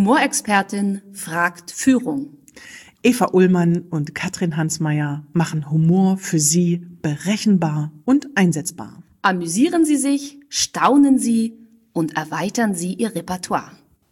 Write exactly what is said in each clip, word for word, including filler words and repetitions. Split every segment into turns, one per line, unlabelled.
Humorexpertin fragt Führung.
Eva Ullmann und Katrin Hansmeier machen Humor für Sie berechenbar und einsetzbar.
Amüsieren Sie sich, staunen Sie und erweitern Sie Ihr Repertoire.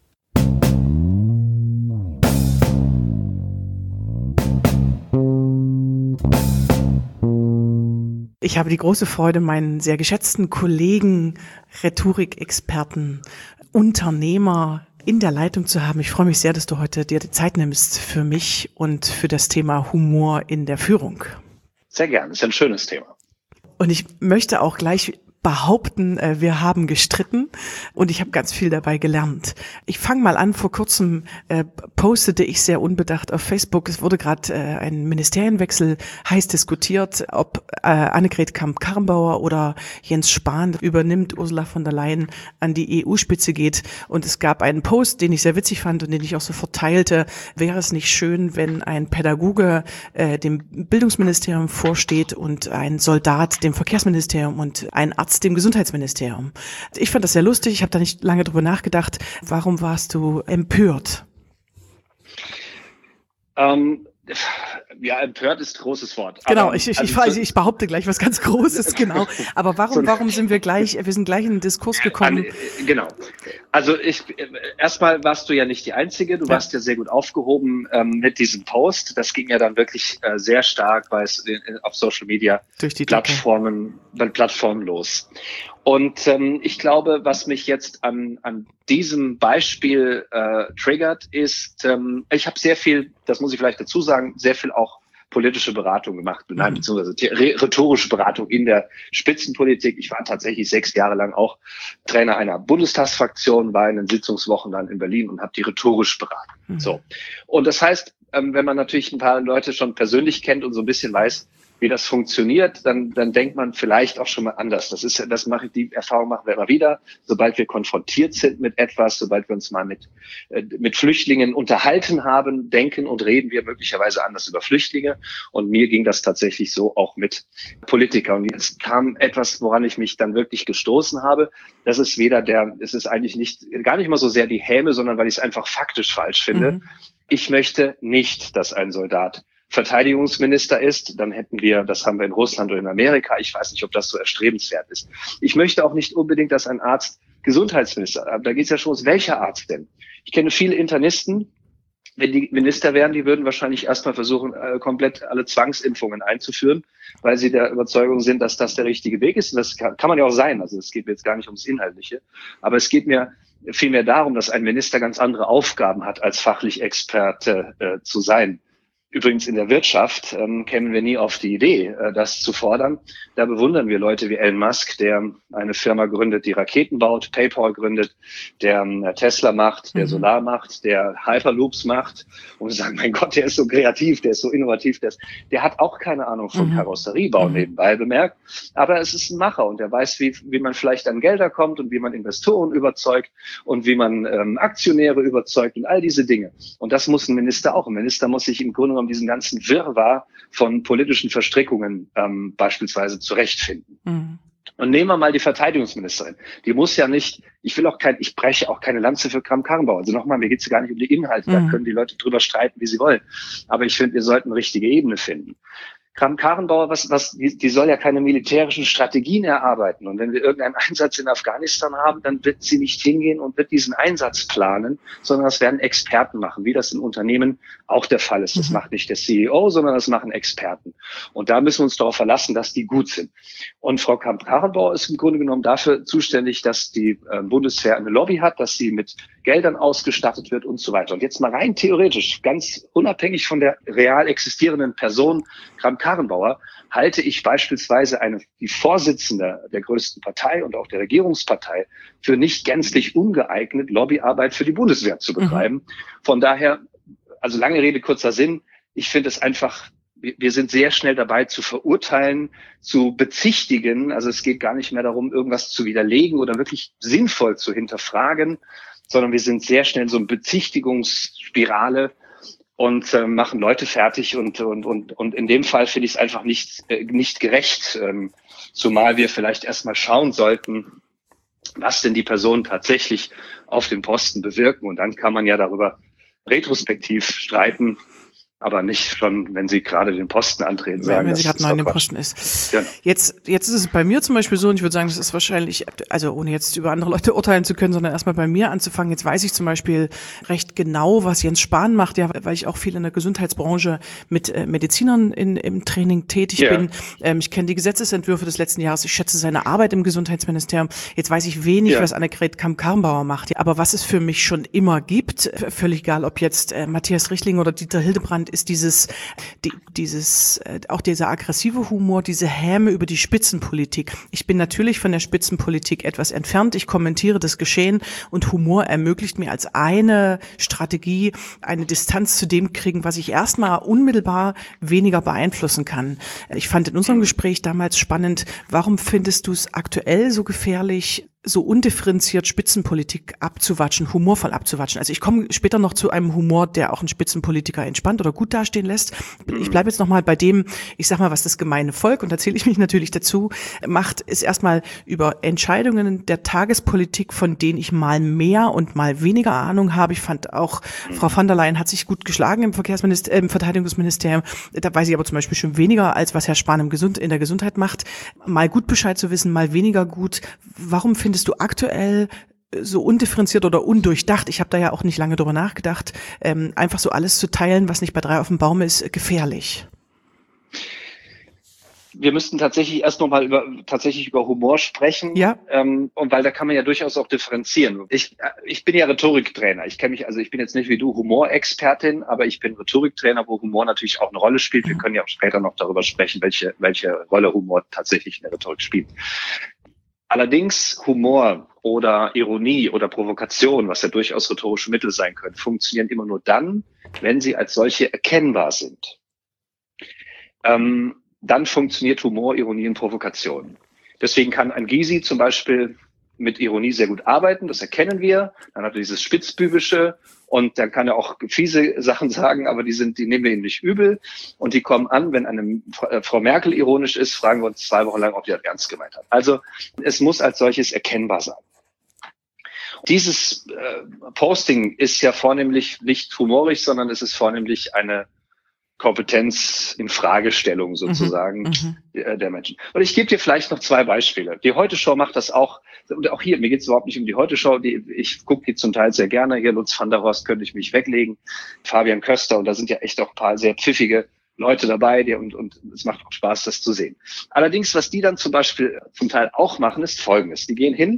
Ich habe die große Freude, meinen sehr geschätzten Kollegen, Rhetorikexperten, Unternehmer in der Leitung zu haben. Ich freue mich sehr, dass du heute dir die Zeit nimmst für mich und für das Thema Humor in der Führung.
Sehr gerne, das ist ein schönes Thema.
Und ich möchte auch gleich behaupten, wir haben gestritten und ich habe ganz viel dabei gelernt. Ich fange mal an, vor kurzem äh, postete ich sehr unbedacht auf Facebook, es wurde gerade äh, ein Ministerienwechsel heiß diskutiert, ob äh, Annegret Kramp-Karrenbauer oder Jens Spahn übernimmt, Ursula von der Leyen an die E U-Spitze geht, und es gab einen Post, den ich sehr witzig fand und den ich auch sofort teilte: Wäre es nicht schön, wenn ein Pädagoge äh, dem Bildungsministerium vorsteht und ein Soldat dem Verkehrsministerium und ein Arzt dem Gesundheitsministerium? Ich fand das sehr lustig, ich habe da nicht lange drüber nachgedacht. Warum warst du empört?
Ähm, ja, empört ist ein großes Wort.
Genau,
aber,
ich, ich,
also,
ich, ich behaupte gleich was ganz Großes, genau. Aber warum,
so,
warum sind wir gleich, wir sind gleich in den Diskurs gekommen?
An, genau. Also ich, erstmal warst du ja nicht die Einzige, du ja. warst ja sehr gut aufgehoben ähm, mit diesem Post. Das ging ja dann wirklich äh, sehr stark bei, auf Social Media
durch die
Plattformen, dann Plattformen los. Und ähm, ich glaube, was mich jetzt an, an diesem Beispiel äh, triggert, ist, ähm, ich habe sehr viel, das muss ich vielleicht dazu sagen, sehr viel auch politische Beratung gemacht, nein, mhm. beziehungsweise rhetorische Beratung in der Spitzenpolitik. Ich war tatsächlich sechs Jahre lang auch Trainer einer Bundestagsfraktion, war in den Sitzungswochen dann in Berlin und habe die rhetorisch beraten. Mhm. So. Und das heißt, ähm, wenn man natürlich ein paar Leute schon persönlich kennt und so ein bisschen weiß, wie das funktioniert, dann, dann denkt man vielleicht auch schon mal anders. Das ist, das mache ich, die Erfahrung machen wir immer wieder. Sobald wir konfrontiert sind mit etwas, sobald wir uns mal mit, äh, mit Flüchtlingen unterhalten haben, denken und reden wir möglicherweise anders über Flüchtlinge. Und mir ging das tatsächlich so auch mit Politikern. Und jetzt kam etwas, woran ich mich dann wirklich gestoßen habe. Das ist weder der, es ist eigentlich nicht, gar nicht mal so sehr die Häme, sondern weil ich es einfach faktisch falsch finde. Mhm. Ich möchte nicht, dass ein Soldat Verteidigungsminister ist, dann hätten wir, das haben wir in Russland oder in Amerika, ich weiß nicht, ob das so erstrebenswert ist. Ich möchte auch nicht unbedingt, dass ein Arzt Gesundheitsminister, da geht es ja schon um, welcher Arzt denn? Ich kenne viele Internisten, wenn die Minister wären, die würden wahrscheinlich erstmal versuchen, komplett alle Zwangsimpfungen einzuführen, weil sie der Überzeugung sind, dass das der richtige Weg ist. Und das kann, kann man ja auch sein, also es geht mir jetzt gar nicht ums Inhaltliche, aber es geht mir vielmehr darum, dass ein Minister ganz andere Aufgaben hat, als fachlich Experte äh, zu sein. Übrigens in der Wirtschaft ähm, kämen wir nie auf die Idee, äh, das zu fordern. Da bewundern wir Leute wie Elon Musk, der eine Firma gründet, die Raketen baut, PayPal gründet, der äh, Tesla macht, der mhm. Solar macht, der Hyperloops macht. Und wir sagen, mein Gott, der ist so kreativ, der ist so innovativ, der, ist, der hat auch keine Ahnung von mhm. Karosseriebau mhm. nebenbei bemerkt. Aber es ist ein Macher und er weiß, wie, wie man vielleicht an Gelder kommt und wie man Investoren überzeugt und wie man ähm, Aktionäre überzeugt und all diese Dinge. Und das muss ein Minister auch. Ein Minister muss sich im Grunde genommen diesen ganzen Wirrwarr von politischen Verstrickungen ähm, beispielsweise zurechtfinden. Mhm. Und nehmen wir mal die Verteidigungsministerin. Die muss ja nicht, ich will auch kein, ich breche auch keine Lanze für Kramp-Karrenbauer. Also nochmal, mir geht es ja gar nicht um die Inhalte, mhm. da können die Leute drüber streiten, wie sie wollen. Aber ich finde, wir sollten eine richtige Ebene finden. Kramp-Karrenbauer, was, was, die, die soll ja keine militärischen Strategien erarbeiten. Und wenn wir irgendeinen Einsatz in Afghanistan haben, dann wird sie nicht hingehen und wird diesen Einsatz planen, sondern das werden Experten machen, wie das in Unternehmen auch der Fall ist. Das mhm. macht nicht der C E O, sondern das machen Experten. Und da müssen wir uns darauf verlassen, dass die gut sind. Und Frau Kramp-Karrenbauer ist im Grunde genommen dafür zuständig, dass die äh, Bundeswehr eine Lobby hat, dass sie mit Geldern ausgestattet wird und so weiter. Und jetzt mal rein theoretisch, ganz unabhängig von der real existierenden Person Kramp-Karrenbauer, halte ich beispielsweise eine, die Vorsitzende der größten Partei und auch der Regierungspartei für nicht gänzlich ungeeignet, Lobbyarbeit für die Bundeswehr zu betreiben. Mhm. Von daher, also lange Rede, kurzer Sinn, ich finde es einfach, wir sind sehr schnell dabei zu verurteilen, zu bezichtigen. Also es geht gar nicht mehr darum, irgendwas zu widerlegen oder wirklich sinnvoll zu hinterfragen, sondern wir sind sehr schnell in so einer Bezichtigungsspirale und äh, machen Leute fertig. Und und und und in dem Fall finde ich es einfach nicht äh, nicht gerecht, ähm, zumal wir vielleicht erstmal schauen sollten, was denn die Personen tatsächlich auf den Posten bewirken. Und dann kann man ja darüber retrospektiv streiten, aber nicht schon, wenn sie gerade den Posten antreten, sagen,
wenn sie gerade neu in dem Posten ist.
Genau.
Jetzt, jetzt ist es bei mir zum Beispiel so, und ich würde sagen, das ist wahrscheinlich, also ohne jetzt über andere Leute urteilen zu können, sondern erstmal bei mir anzufangen. Jetzt weiß ich zum Beispiel recht genau, was Jens Spahn macht, ja, weil ich auch viel in der Gesundheitsbranche mit äh, Medizinern in, im Training tätig
ja.
bin. Ähm, ich kenne die Gesetzesentwürfe des letzten Jahres. Ich schätze seine Arbeit im Gesundheitsministerium. Jetzt weiß ich wenig, ja. was Annegret Kramp-Karrenbauer macht. Ja, aber was es für mich schon immer gibt, völlig egal, ob jetzt äh, Matthias Richtling oder Dieter Hildebrand, ist dieses, die, dieses, äh, auch dieser aggressive Humor, diese Häme über die Spitzenpolitik. Ich bin natürlich von der Spitzenpolitik etwas entfernt. Ich kommentiere das Geschehen und Humor ermöglicht mir als eine Strategie, eine Distanz zu dem kriegen, was ich erstmal unmittelbar weniger beeinflussen kann. Ich fand in unserem Gespräch damals spannend, warum findest du es aktuell so gefährlich, so undifferenziert Spitzenpolitik abzuwatschen, humorvoll abzuwatschen? Also ich komme später noch zu einem Humor, der auch einen Spitzenpolitiker entspannt oder gut dastehen lässt. Ich bleibe jetzt nochmal bei dem, ich sag mal, was das gemeine Volk, und da zähle ich mich natürlich dazu, macht, ist erstmal über Entscheidungen der Tagespolitik, von denen ich mal mehr und mal weniger Ahnung habe. Ich fand auch, Frau von der Leyen hat sich gut geschlagen im Verkehrsministerium, im Verteidigungsministerium. Da weiß ich aber zum Beispiel schon weniger, als was Herr Spahn im Gesund, in der Gesundheit macht. Mal gut Bescheid zu wissen, mal weniger gut. Warum findest du aktuell so undifferenziert oder undurchdacht, ich habe da ja auch nicht lange drüber nachgedacht, ähm, einfach so alles zu teilen, was nicht bei drei auf dem Baum ist, gefährlich?
Wir müssten tatsächlich erst nochmal über, tatsächlich über Humor sprechen.
Ja.
Ähm, und weil da kann man ja durchaus auch differenzieren. Ich, ich bin ja Rhetoriktrainer. Ich kenne mich, also ich bin jetzt nicht wie du Humorexpertin, aber ich bin Rhetoriktrainer, wo Humor natürlich auch eine Rolle spielt. Wir können ja auch später noch darüber sprechen, welche, welche Rolle Humor tatsächlich in der Rhetorik spielt. Allerdings Humor oder Ironie oder Provokation, was ja durchaus rhetorische Mittel sein können, funktionieren immer nur dann, wenn sie als solche erkennbar sind. Ähm, dann funktioniert Humor, Ironie und Provokation. Deswegen kann ein Gysi zum Beispiel mit Ironie sehr gut arbeiten, das erkennen wir. Dann hat er dieses Spitzbübische und dann kann er auch fiese Sachen sagen, aber die sind, die nehmen wir ihm nicht übel und die kommen an, wenn eine Frau Merkel ironisch ist, fragen wir uns zwei Wochen lang, ob die das ernst gemeint hat. Also es muss als solches erkennbar sein. Dieses äh, Posting ist ja vornehmlich nicht humorisch, sondern es ist vornehmlich eine Kompetenz in Fragestellung sozusagen mhm, der, der Menschen. Und ich gebe dir vielleicht noch zwei Beispiele. Die Heute-Show macht das auch. Und auch hier, mir geht es überhaupt nicht um die Heute-Show. Die, ich gucke die zum Teil sehr gerne. Hier Lutz van der Horst könnte ich mich weglegen. Fabian Köster. Und da sind ja echt auch ein paar sehr pfiffige Leute dabei. Die, und, und es macht auch Spaß, das zu sehen. Allerdings, was die dann zum Beispiel zum Teil auch machen, ist Folgendes. Die gehen hin.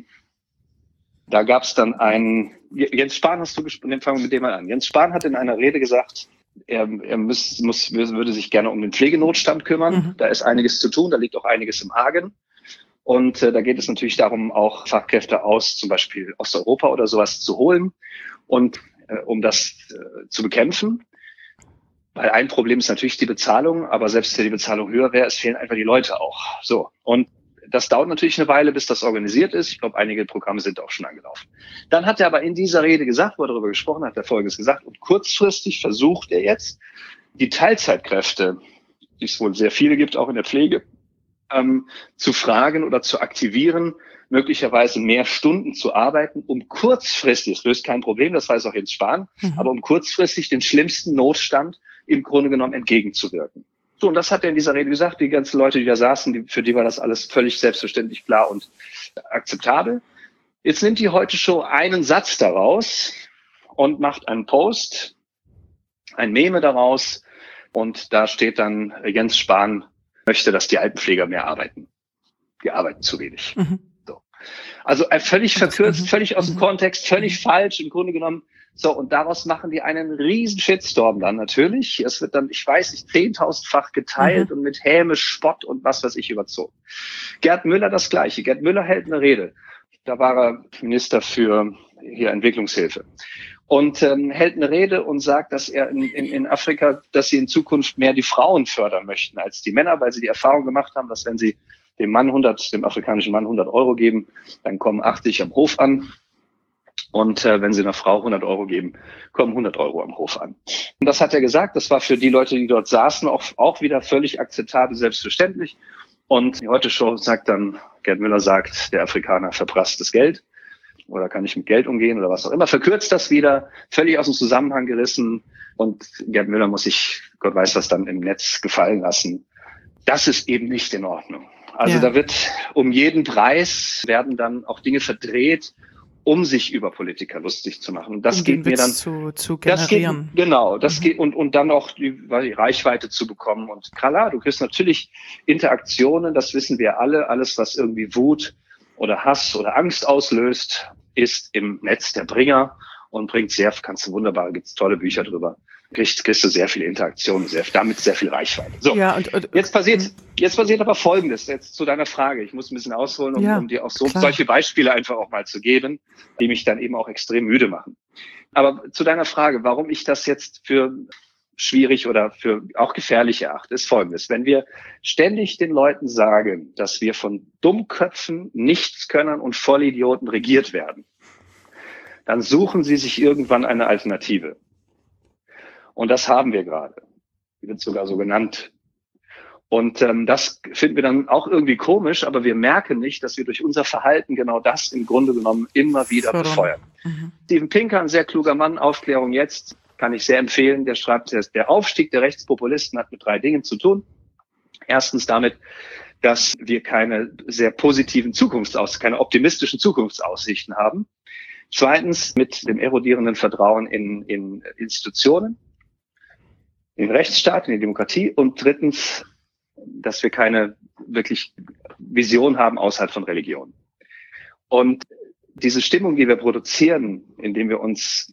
Da gab es dann einen, Jens Spahn hast du gesprochen, fangen wir mit dem mal an. Jens Spahn hat in einer Rede gesagt, Er, er muss, muss, würde sich gerne um den Pflegenotstand kümmern. Mhm. Da ist einiges zu tun, da liegt auch einiges im Argen. Und äh, da geht es natürlich darum, auch Fachkräfte aus zum Beispiel Osteuropa oder sowas zu holen und äh, um das äh, zu bekämpfen. Weil ein Problem ist natürlich die Bezahlung, aber selbst wenn die Bezahlung höher wäre, es fehlen einfach die Leute auch. So. Und das dauert natürlich eine Weile, bis das organisiert ist. Ich glaube, einige Programme sind auch schon angelaufen. Dann hat er aber in dieser Rede gesagt, wo er darüber gesprochen hat, hat er Folgendes gesagt. Und kurzfristig versucht er jetzt, die Teilzeitkräfte, die es wohl sehr viele gibt, auch in der Pflege, ähm, zu fragen oder zu aktivieren, möglicherweise mehr Stunden zu arbeiten, um kurzfristig, das löst kein Problem, das weiß auch Jens Spahn, mhm. aber um kurzfristig den schlimmsten Notstand im Grunde genommen entgegenzuwirken. So, und das hat er in dieser Rede gesagt. Die ganzen Leute, die da saßen, die, für die war das alles völlig selbstverständlich klar und akzeptabel. Jetzt nimmt die Heute-Show einen Satz daraus und macht einen Post, ein Meme daraus. Und da steht dann, Jens Spahn möchte, dass die Altenpfleger mehr arbeiten. Die arbeiten zu wenig. Mhm. So. Also völlig verkürzt, mhm. völlig aus dem Kontext, völlig mhm. falsch im Grunde genommen. So, und daraus machen die einen riesen Shitstorm dann natürlich. Es wird dann, ich weiß nicht, zehntausendfach geteilt mhm. und mit Häme, Spott und was weiß ich überzogen. Gerd Müller das Gleiche. Gerd Müller hält eine Rede. Da war er Minister für hier Entwicklungshilfe. Und ähm, hält eine Rede und sagt, dass er in, in, in Afrika, dass sie in Zukunft mehr die Frauen fördern möchten als die Männer, weil sie die Erfahrung gemacht haben, dass wenn sie dem Mann hundert, dem afrikanischen Mann hundert Euro geben, dann kommen achtzig am Hof an. Und äh, wenn sie einer Frau hundert Euro geben, kommen hundert Euro am Hof an. Und das hat er gesagt, das war für die Leute, die dort saßen, auch, auch wieder völlig akzeptabel, selbstverständlich. Und die Heute-Show sagt dann, Gerd Müller sagt, der Afrikaner verprasst das Geld oder kann nicht mit Geld umgehen oder was auch immer, verkürzt das wieder, völlig aus dem Zusammenhang gerissen und Gerd Müller muss sich, Gott weiß was, dann im Netz gefallen lassen. Das ist eben nicht in Ordnung. Also ja. Da wird um jeden Preis werden dann auch Dinge verdreht, um sich über Politiker lustig zu machen. Und das um geht mir dann
zu, zu generieren.
Das geht, genau, das
mhm.
geht und und dann auch die, die Reichweite zu bekommen. Und klar, du kriegst natürlich Interaktionen, das wissen wir alle. Alles, was irgendwie Wut oder Hass oder Angst auslöst, ist im Netz der Bringer und bringt sehr, kannst du wunderbar, gibt's tolle Bücher drüber. Kriegst, kriegst du sehr viel Interaktion, sehr, damit sehr viel Reichweite. So,
ja, und, und,
jetzt passiert, jetzt passiert aber Folgendes, jetzt zu deiner Frage. Ich muss ein bisschen ausholen, um,
ja,
um dir auch so,
klar.
solche Beispiele einfach auch mal zu geben, die mich dann eben auch extrem müde machen. Aber zu deiner Frage, warum ich das jetzt für schwierig oder für auch gefährlich erachte, ist Folgendes. Wenn wir ständig den Leuten sagen, dass wir von Dummköpfen, Nichtskönnern und Vollidioten regiert werden, dann suchen sie sich irgendwann eine Alternative. Und das haben wir gerade. Die wird sogar so genannt. Und ähm, das finden wir dann auch irgendwie komisch, aber wir merken nicht, dass wir durch unser Verhalten genau das im Grunde genommen immer wieder
Fördern.
befeuern.
Mhm.
Steven Pinker, ein sehr kluger Mann, Aufklärung jetzt, kann ich sehr empfehlen. Der schreibt, der Aufstieg der Rechtspopulisten hat mit drei Dingen zu tun. Erstens damit, dass wir keine sehr positiven Zukunftsaussichten, keine optimistischen Zukunftsaussichten haben. Zweitens mit dem erodierenden Vertrauen in, in Institutionen, in den Rechtsstaat, in die Demokratie und drittens, dass wir keine wirklich Vision haben außerhalb von Religion. Und diese Stimmung, die wir produzieren, indem wir uns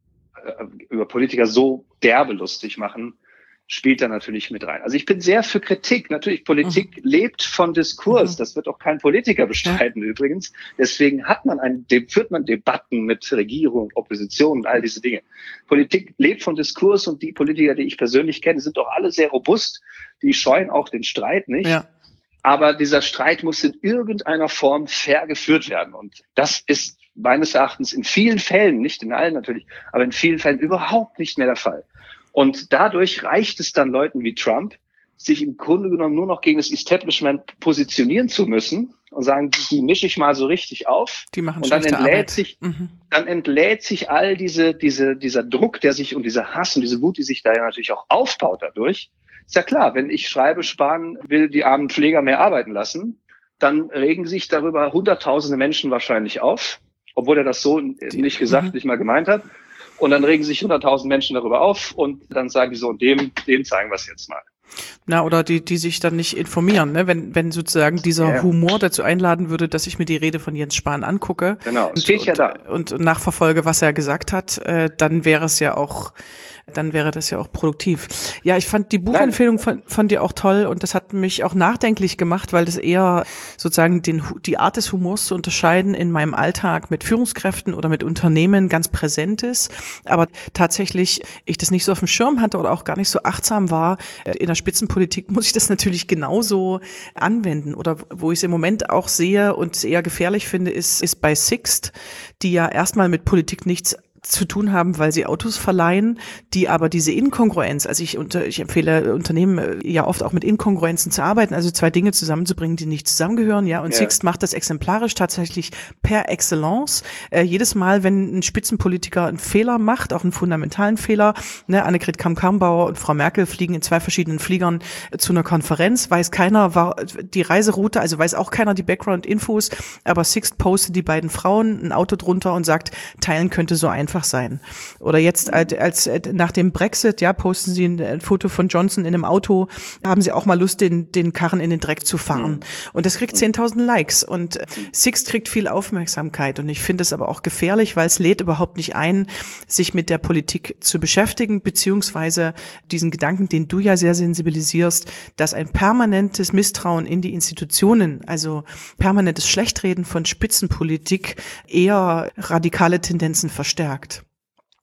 äh, über Politiker so derbe lustig machen, spielt da natürlich mit rein. Also ich bin sehr für Kritik. Natürlich, Politik mhm. lebt von Diskurs. Mhm. Das wird auch kein Politiker bestreiten ja. übrigens. Deswegen hat man ein, führt man Debatten mit Regierung, Opposition und all diese Dinge. Politik lebt von Diskurs und die Politiker, die ich persönlich kenne, sind doch alle sehr robust. Die scheuen auch den Streit nicht. Ja. Aber dieser Streit muss in irgendeiner Form fair geführt werden. Und das ist meines Erachtens in vielen Fällen, nicht in allen natürlich, aber in vielen Fällen überhaupt nicht mehr der Fall. Und dadurch reicht es dann Leuten wie Trump, sich im Grunde genommen nur noch gegen das Establishment positionieren zu müssen und sagen, die mische ich mal so richtig auf.
Die machen
und dann entlädt
Arbeit.
sich,
mhm.
dann entlädt sich all diese, diese, dieser Druck, der sich und dieser Hass und diese Wut, die sich da ja natürlich auch aufbaut dadurch. Ist ja klar, wenn ich schreibe, Spahn will die armen Pfleger mehr arbeiten lassen, dann regen sich darüber hunderttausende Menschen wahrscheinlich auf, obwohl er das so die, nicht gesagt, mhm. nicht mal gemeint hat. Und dann regen sich hunderttausend Menschen darüber auf und dann sagen die so, dem, dem zeigen wir es jetzt mal.
Na, oder die, die sich dann nicht informieren, ne? Wenn, wenn sozusagen dieser ja. Humor dazu einladen würde, dass ich mir die Rede von Jens Spahn angucke.
Genau,
und,
steht ja da.
Und, und nachverfolge, was er gesagt hat, äh, dann wäre es ja auch, dann wäre das ja auch produktiv. Ja, ich fand die Buchempfehlung von, von dir auch toll und das hat mich auch nachdenklich gemacht, weil das eher sozusagen den, die Art des Humors zu unterscheiden in meinem Alltag mit Führungskräften oder mit Unternehmen ganz präsent ist. Aber tatsächlich ich das nicht so auf dem Schirm hatte oder auch gar nicht so achtsam war. In der Spitzenpolitik muss ich das natürlich genauso anwenden. Oder wo ich es im Moment auch sehe und eher gefährlich finde, ist, ist bei Sixt, die ja erstmal mit Politik nichts zu tun haben, weil sie Autos verleihen, die aber diese Inkongruenz, also ich, unter, ich empfehle Unternehmen ja oft auch mit Inkongruenzen zu arbeiten, also zwei Dinge zusammenzubringen, die nicht zusammengehören, ja, und ja. Sixt macht das exemplarisch tatsächlich per Excellence. Äh, jedes Mal, wenn ein Spitzenpolitiker einen Fehler macht, auch einen fundamentalen Fehler, ne, Annegret Kramp-Karrenbauer und Frau Merkel fliegen in zwei verschiedenen Fliegern äh, zu einer Konferenz, weiß keiner, war die Reiseroute, also weiß auch keiner die Background-Infos, aber Sixt postet die beiden Frauen ein Auto drunter und sagt, teilen könnte so einfach sein. Oder jetzt als, als nach dem Brexit, ja, posten sie ein, ein Foto von Johnson in einem Auto, haben sie auch mal Lust, den, den Karren in den Dreck zu fahren. Und das kriegt zehntausend Likes und Sixt kriegt viel Aufmerksamkeit und ich finde es aber auch gefährlich, weil es lädt überhaupt nicht ein, sich mit der Politik zu beschäftigen, beziehungsweise diesen Gedanken, den du ja sehr sensibilisierst, dass ein permanentes Misstrauen in die Institutionen, also permanentes Schlechtreden von Spitzenpolitik eher radikale Tendenzen verstärkt.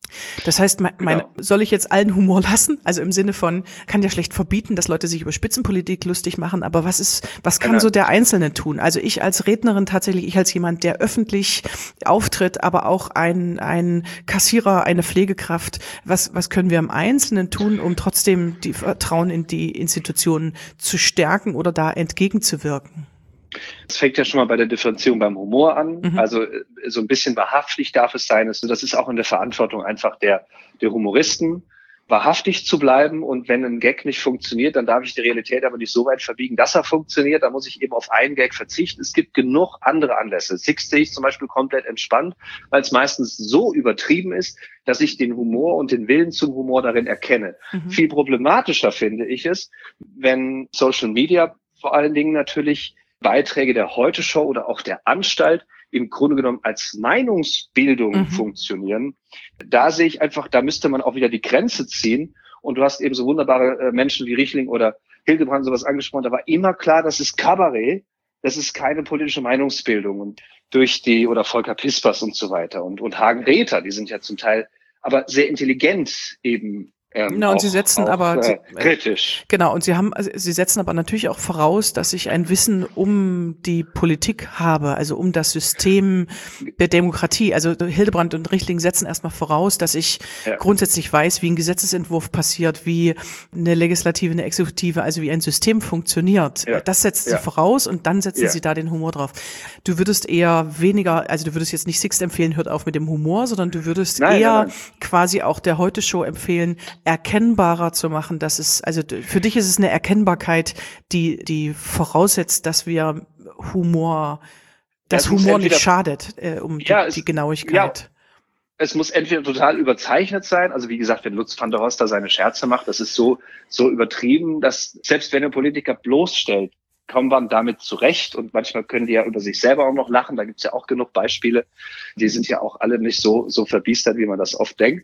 Das heißt, mein, mein,
Genau.
soll ich jetzt allen Humor lassen? Also im Sinne von, kann ja schlecht verbieten, dass Leute sich über Spitzenpolitik lustig machen, aber was ist, was kann
Genau.
so der Einzelne tun? Also ich als Rednerin tatsächlich, ich als jemand, der öffentlich auftritt, aber auch ein, ein Kassierer, eine Pflegekraft, was, was können wir im Einzelnen tun, um trotzdem die Vertrauen in die Institutionen zu stärken oder da entgegenzuwirken?
Es fängt ja schon mal bei der Differenzierung beim Humor an.
Mhm.
Also so ein bisschen wahrhaftig darf es sein. Das ist auch in der Verantwortung einfach der, der Humoristen, wahrhaftig zu bleiben. Und wenn ein Gag nicht funktioniert, dann darf ich die Realität aber nicht so weit verbiegen, dass er funktioniert. Da muss ich eben auf einen Gag verzichten. Es gibt genug andere Anlässe. Six sehe ich zum Beispiel komplett entspannt, weil es meistens so übertrieben ist, dass ich den Humor und den Willen zum Humor darin erkenne. Mhm. Viel problematischer finde ich es, wenn Social Media vor allen Dingen natürlich Beiträge der Heute-Show oder auch der Anstalt im Grunde genommen als Meinungsbildung mhm. funktionieren. Da sehe ich einfach, da müsste man auch wieder die Grenze ziehen. Und du hast eben so wunderbare äh, Menschen wie Richtling oder Hildebrand sowas angesprochen. Da war immer klar, das ist Kabarett, das ist keine politische Meinungsbildung. Und durch die, oder Volker Pispers und so weiter und, und Hagen Räther, die sind ja zum Teil aber sehr intelligent eben. Ähm,
Na, und
auch,
sie setzen
auch,
aber
äh,
sie,
kritisch.
Genau, und sie haben, also sie setzen aber natürlich auch voraus, dass ich ein Wissen um die Politik habe, also um das System der Demokratie. Also Hildebrand und Richtling setzen erstmal voraus, dass ich ja. grundsätzlich weiß, wie ein Gesetzesentwurf passiert, wie eine Legislative, eine Exekutive, also wie ein System funktioniert. Ja. Das setzt ja. sie voraus und dann setzen ja. sie da den Humor drauf. Du würdest eher weniger, also du würdest jetzt nicht Sixt empfehlen, hört auf mit dem Humor, sondern du würdest nein, eher nein, nein. quasi auch der Heute-Show empfehlen, erkennbarer zu machen, dass es, also für dich ist es eine Erkennbarkeit, die, die voraussetzt, dass wir Humor, dass ja, Humor entweder, nicht schadet, äh, um ja, die, es, die Genauigkeit.
Ja, es muss entweder total überzeichnet sein, also wie gesagt, wenn Lutz van der Horst da seine Scherze macht, das ist so, so übertrieben, dass selbst wenn ein Politiker bloßstellt, kommen wir damit zurecht und manchmal können die ja über sich selber auch noch lachen, da gibt's ja auch genug Beispiele, die sind ja auch alle nicht so, so verbiestert, wie man das oft denkt.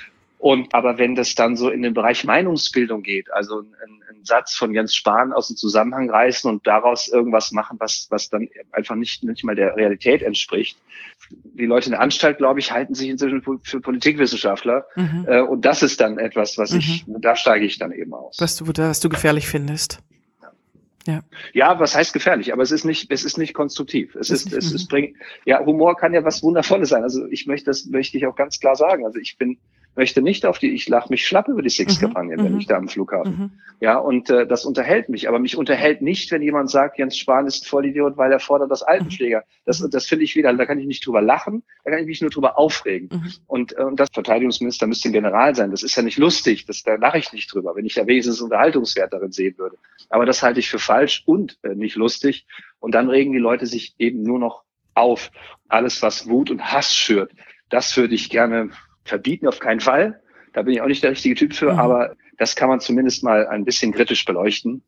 Und aber wenn das dann so in den Bereich Meinungsbildung geht, also ein, ein Satz von Jens Spahn aus dem Zusammenhang reißen und daraus irgendwas machen, was was dann einfach nicht nicht mal der Realität entspricht. Die Leute in der Anstalt, glaube ich, halten sich inzwischen für Politikwissenschaftler. Mhm. Äh, und das ist dann etwas, was mhm. ich, da steige ich dann eben aus.
Was du, was du gefährlich findest.
Ja. Ja, was heißt gefährlich? Aber es ist nicht, es ist nicht konstruktiv. Es ist, es ist bringt, ja, Humor kann ja was Wundervolles sein. Also ich möchte, das möchte ich auch ganz klar sagen. Also ich bin, möchte nicht auf die, ich lache mich schlapp über die Six-Kampagne, mhm. wenn ich da am Flughafen. Mhm. Ja, und äh, das unterhält mich. Aber mich unterhält nicht, wenn jemand sagt, Jens Spahn ist Vollidiot, weil er fordert das Altenpfleger. Das, das finde ich wieder, da kann ich nicht drüber lachen, da kann ich mich nur drüber aufregen. Mhm. Und, äh, und das Verteidigungsminister müsste ein General sein. Das ist ja nicht lustig, das, da lache ich nicht drüber, wenn ich da wenigstens Unterhaltungswert darin sehen würde. Aber das halte ich für falsch und äh, nicht lustig. Und dann regen die Leute sich eben nur noch auf. Alles, was Wut und Hass schürt, das würde ich gerne verbieten, auf keinen Fall. Da bin ich auch nicht der richtige Typ für, mhm. aber das kann man zumindest mal ein bisschen kritisch beleuchten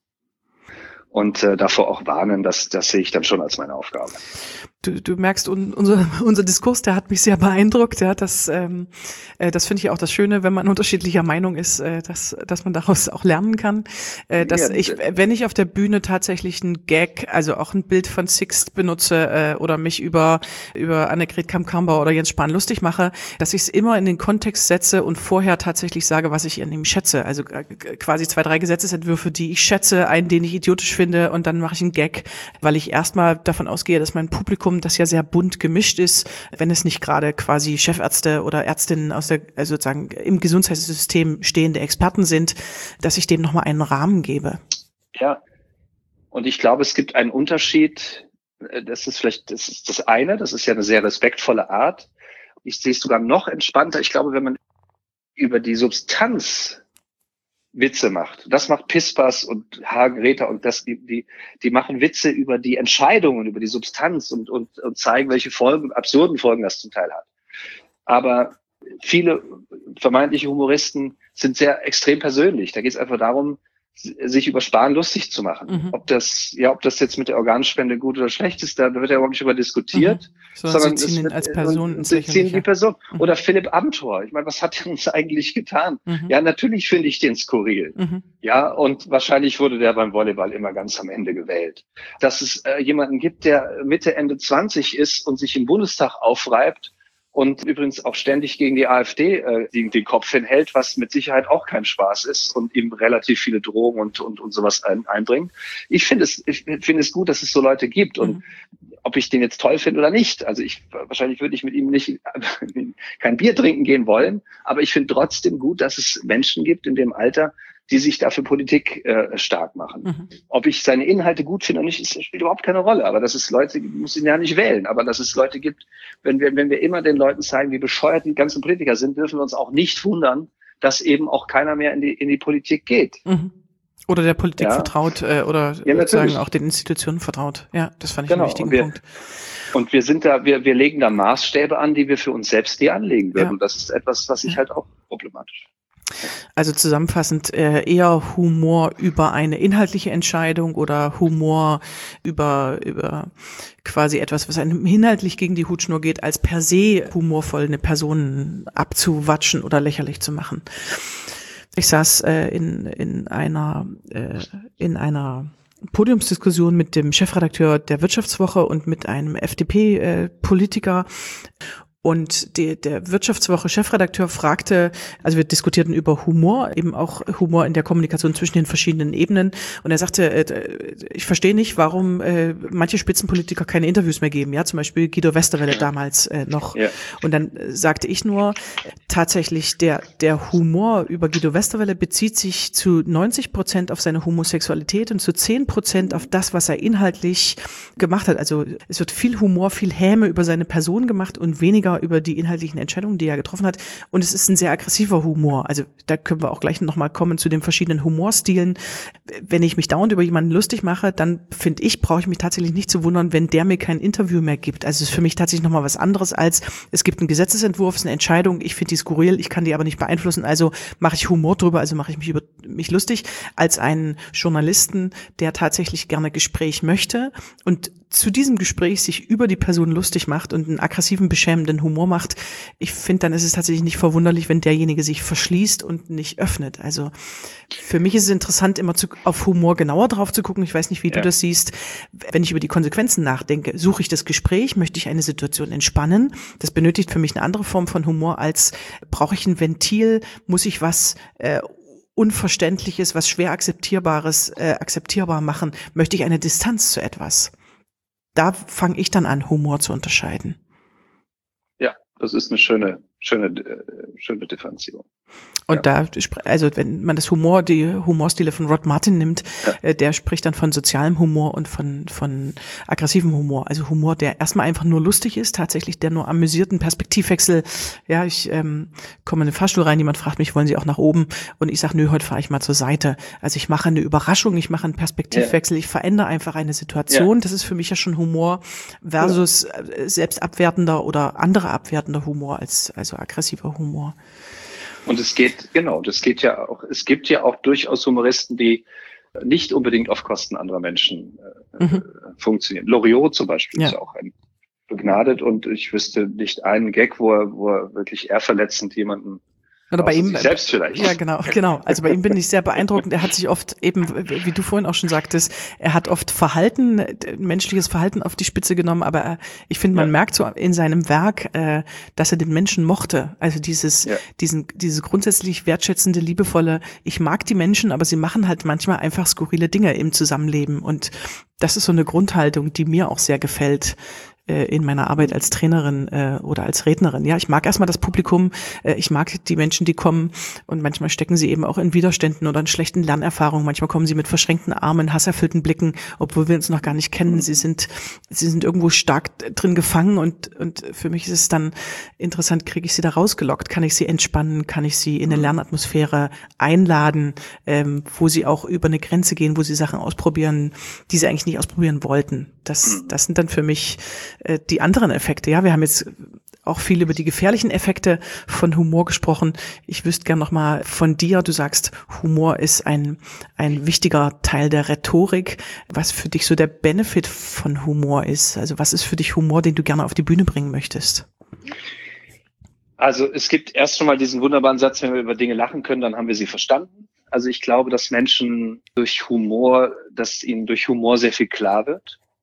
und äh, davor auch warnen. Das, das sehe ich dann schon als meine Aufgabe.
Du, du merkst, un, unser, unser Diskurs, der hat mich sehr beeindruckt. Ja, das, ähm, äh, das finde ich auch das Schöne, wenn man unterschiedlicher Meinung ist, äh, dass, dass man daraus auch lernen kann. Äh, dass ja, ich, wenn ich auf der Bühne tatsächlich ein Gag, also auch ein Bild von Sixt benutze äh, oder mich über über Annegret Kramp-Karrenbauer oder Jens Spahn lustig mache, dass ich es immer in den Kontext setze und vorher tatsächlich sage, was ich an ihm schätze. Also äh, quasi zwei, drei Gesetzesentwürfe, die ich schätze, einen, den ich idiotisch finde, und dann mache ich einen Gag, weil ich erstmal davon ausgehe, dass mein Publikum, das ja sehr bunt gemischt ist, wenn es nicht gerade quasi Chefärzte oder Ärztinnen aus der, also sozusagen im Gesundheitssystem stehende Experten sind, dass ich dem nochmal einen Rahmen gebe.
Ja, und ich glaube, es gibt einen Unterschied, das ist vielleicht, das ist das eine, das ist ja eine sehr respektvolle Art. Ich sehe es sogar noch entspannter. Ich glaube, wenn man über die Substanz Witze macht. Das macht Pispers und Hagen Räther und das, die, die, die machen Witze über die Entscheidungen, über die Substanz und, und, und zeigen, welche Folgen, absurden Folgen das zum Teil hat. Aber viele vermeintliche Humoristen sind sehr extrem persönlich. Da geht es einfach darum, sich über Spahn lustig zu machen. Mhm. Ob das, ja, ob das jetzt mit der Organspende gut oder schlecht ist, da wird ja überhaupt nicht über diskutiert. Mhm.
So, sondern sie ziehen ihn als Person ins
Sie ziehen die Person. Mhm. Oder Philipp Amthor. Ich meine, was hat er uns eigentlich getan? Mhm. Ja, natürlich finde ich den skurril. Mhm. Ja, und wahrscheinlich wurde der beim Volleyball immer ganz am Ende gewählt. Dass es äh, jemanden gibt, der Mitte, Ende zwanzig ist und sich im Bundestag aufreibt und übrigens auch ständig gegen die AfD äh, den, den Kopf hinhält, was mit Sicherheit auch kein Spaß ist und ihm relativ viele Drogen und und, und sowas ein, einbringt. Ich finde es ich finde es gut, dass es so Leute gibt und mhm. ob ich den jetzt toll finde oder nicht. Also ich wahrscheinlich würde ich mit ihm nicht kein Bier trinken gehen wollen, aber ich finde trotzdem gut, dass es Menschen gibt in dem Alter, die sich dafür Politik äh, stark machen. Mhm. Ob ich seine Inhalte gut finde oder nicht, ist, spielt überhaupt keine Rolle. Aber dass es Leute, muss ihn ja nicht wählen, aber dass es Leute gibt, wenn wir, wenn wir immer den Leuten zeigen, wie bescheuert die ganzen Politiker sind, dürfen wir uns auch nicht wundern, dass eben auch keiner mehr in die, in die Politik geht.
Mhm. Oder der Politik ja. vertraut äh, oder ja, sozusagen auch den Institutionen vertraut. Ja, das fand ich genau. einen wichtigen
und wir,
Punkt.
Und wir sind da, wir, wir legen da Maßstäbe an, die wir für uns selbst nie anlegen würden.
Ja.
Und das ist etwas, was ich
ja.
halt auch problematisch finde.
Also zusammenfassend äh, eher Humor über eine inhaltliche Entscheidung oder Humor über über quasi etwas, was einem inhaltlich gegen die Hutschnur geht, als per se humorvoll eine Person abzuwatschen oder lächerlich zu machen. Ich saß äh, in in einer äh, in einer Podiumsdiskussion mit dem Chefredakteur der Wirtschaftswoche und mit einem F D P-Politiker. Und die, der Wirtschaftswoche-Chefredakteur fragte, also wir diskutierten über Humor, eben auch Humor in der Kommunikation zwischen den verschiedenen Ebenen. Und er sagte, äh, ich verstehe nicht, warum äh, manche Spitzenpolitiker keine Interviews mehr geben. Ja, zum Beispiel Guido Westerwelle damals äh, noch. Ja. Und dann äh, sagte ich nur, tatsächlich der der Humor über Guido Westerwelle bezieht sich zu neunzig Prozent auf seine Homosexualität und zu zehn Prozent auf das, was er inhaltlich gemacht hat. Also es wird viel Humor, viel Häme über seine Person gemacht und weniger über die inhaltlichen Entscheidungen, die er getroffen hat. Und es ist ein sehr aggressiver Humor. Also da können wir auch gleich nochmal kommen zu den verschiedenen Humorstilen. Wenn ich mich dauernd über jemanden lustig mache, dann finde ich, brauche ich mich tatsächlich nicht zu wundern, wenn der mir kein Interview mehr gibt. Also es ist für mich tatsächlich nochmal was anderes als, es gibt einen Gesetzesentwurf, es ist eine Entscheidung, ich finde die skurril, ich kann die aber nicht beeinflussen, also mache ich Humor drüber, also mache ich mich über mich lustig, als einen Journalisten, der tatsächlich gerne Gespräch möchte und zu diesem Gespräch sich über die Person lustig macht und einen aggressiven, beschämenden Humor macht. Ich finde, dann ist es tatsächlich nicht verwunderlich, wenn derjenige sich verschließt und nicht öffnet. Also für mich ist es interessant, immer zu, auf Humor genauer drauf zu gucken. Ich weiß nicht, wie ja. du das siehst. Wenn ich über die Konsequenzen nachdenke, suche ich das Gespräch, möchte ich eine Situation entspannen. Das benötigt für mich eine andere Form von Humor als, brauche ich ein Ventil, muss ich was äh, Unverständliches, was schwer Akzeptierbares äh, akzeptierbar machen, möchte ich eine Distanz zu etwas. Da fange ich dann an, Humor zu unterscheiden.
Ja, das ist eine schöne, schöne, äh, schöne Differenzierung.
Und ja. da, also wenn man das Humor, die Humorstile von Rod Martin nimmt, ja. äh, der spricht dann von sozialem Humor und von von aggressivem Humor. Also Humor, der erstmal einfach nur lustig ist, tatsächlich der nur amüsierten Perspektivwechsel. Ja, ich ähm, komme in den Fahrstuhl rein, jemand fragt mich, wollen Sie auch nach oben? Und ich sage, nö, heute fahre ich mal zur Seite. Also ich mache eine Überraschung, ich mache einen Perspektivwechsel, ja. ich verändere einfach eine Situation. Ja. Das ist für mich ja schon Humor versus ja. selbstabwertender oder andere abwertender Humor als also aggressiver Humor.
Und es geht, genau, das geht ja auch, es gibt ja auch durchaus Humoristen, die nicht unbedingt auf Kosten anderer Menschen äh, mhm. funktionieren. Loriot zum Beispiel ja. ist auch ein begnadet und ich wüsste nicht einen Gag, wo er, wo er wirklich eher verletzend jemanden
Oder bei ihm
selbst vielleicht.
Ja, genau, genau. Also bei ihm bin ich sehr beeindruckend. Er hat sich oft eben, wie du vorhin auch schon sagtest, er hat oft Verhalten, menschliches Verhalten auf die Spitze genommen, aber ich finde, man ja. merkt so in seinem Werk, äh, dass er den Menschen mochte. Also dieses, ja. diesen, dieses grundsätzlich wertschätzende, liebevolle, ich mag die Menschen, aber sie machen halt manchmal einfach skurrile Dinge im Zusammenleben. Und das ist so eine Grundhaltung, die mir auch sehr gefällt in meiner Arbeit als Trainerin äh, oder als Rednerin. Ja, ich mag erstmal das Publikum, äh, ich mag die Menschen, die kommen und manchmal stecken sie eben auch in Widerständen oder in schlechten Lernerfahrungen. Manchmal kommen sie mit verschränkten Armen, hasserfüllten Blicken, obwohl wir uns noch gar nicht kennen. Sie sind sie sind irgendwo stark drin gefangen und und für mich ist es dann interessant, kriege ich sie da rausgelockt? Kann ich sie entspannen? Kann ich sie in eine Lernatmosphäre einladen, ähm, wo sie auch über eine Grenze gehen, wo sie Sachen ausprobieren, die sie eigentlich nicht ausprobieren wollten? Das das sind dann für mich die anderen Effekte. Ja, wir haben jetzt auch viel über die gefährlichen Effekte von Humor gesprochen. Ich wüsste gern noch mal von dir. Du sagst, Humor ist ein ein wichtiger Teil der Rhetorik. Was für dich so der Benefit von Humor ist? Also was ist für dich Humor, den du gerne auf die Bühne bringen möchtest?
Also es gibt erst schon mal diesen wunderbaren Satz, wenn wir über Dinge lachen können, dann haben wir sie verstanden. Also ich glaube, dass Menschen durch Humor, dass ihnen durch Humor sehr viel klar wird.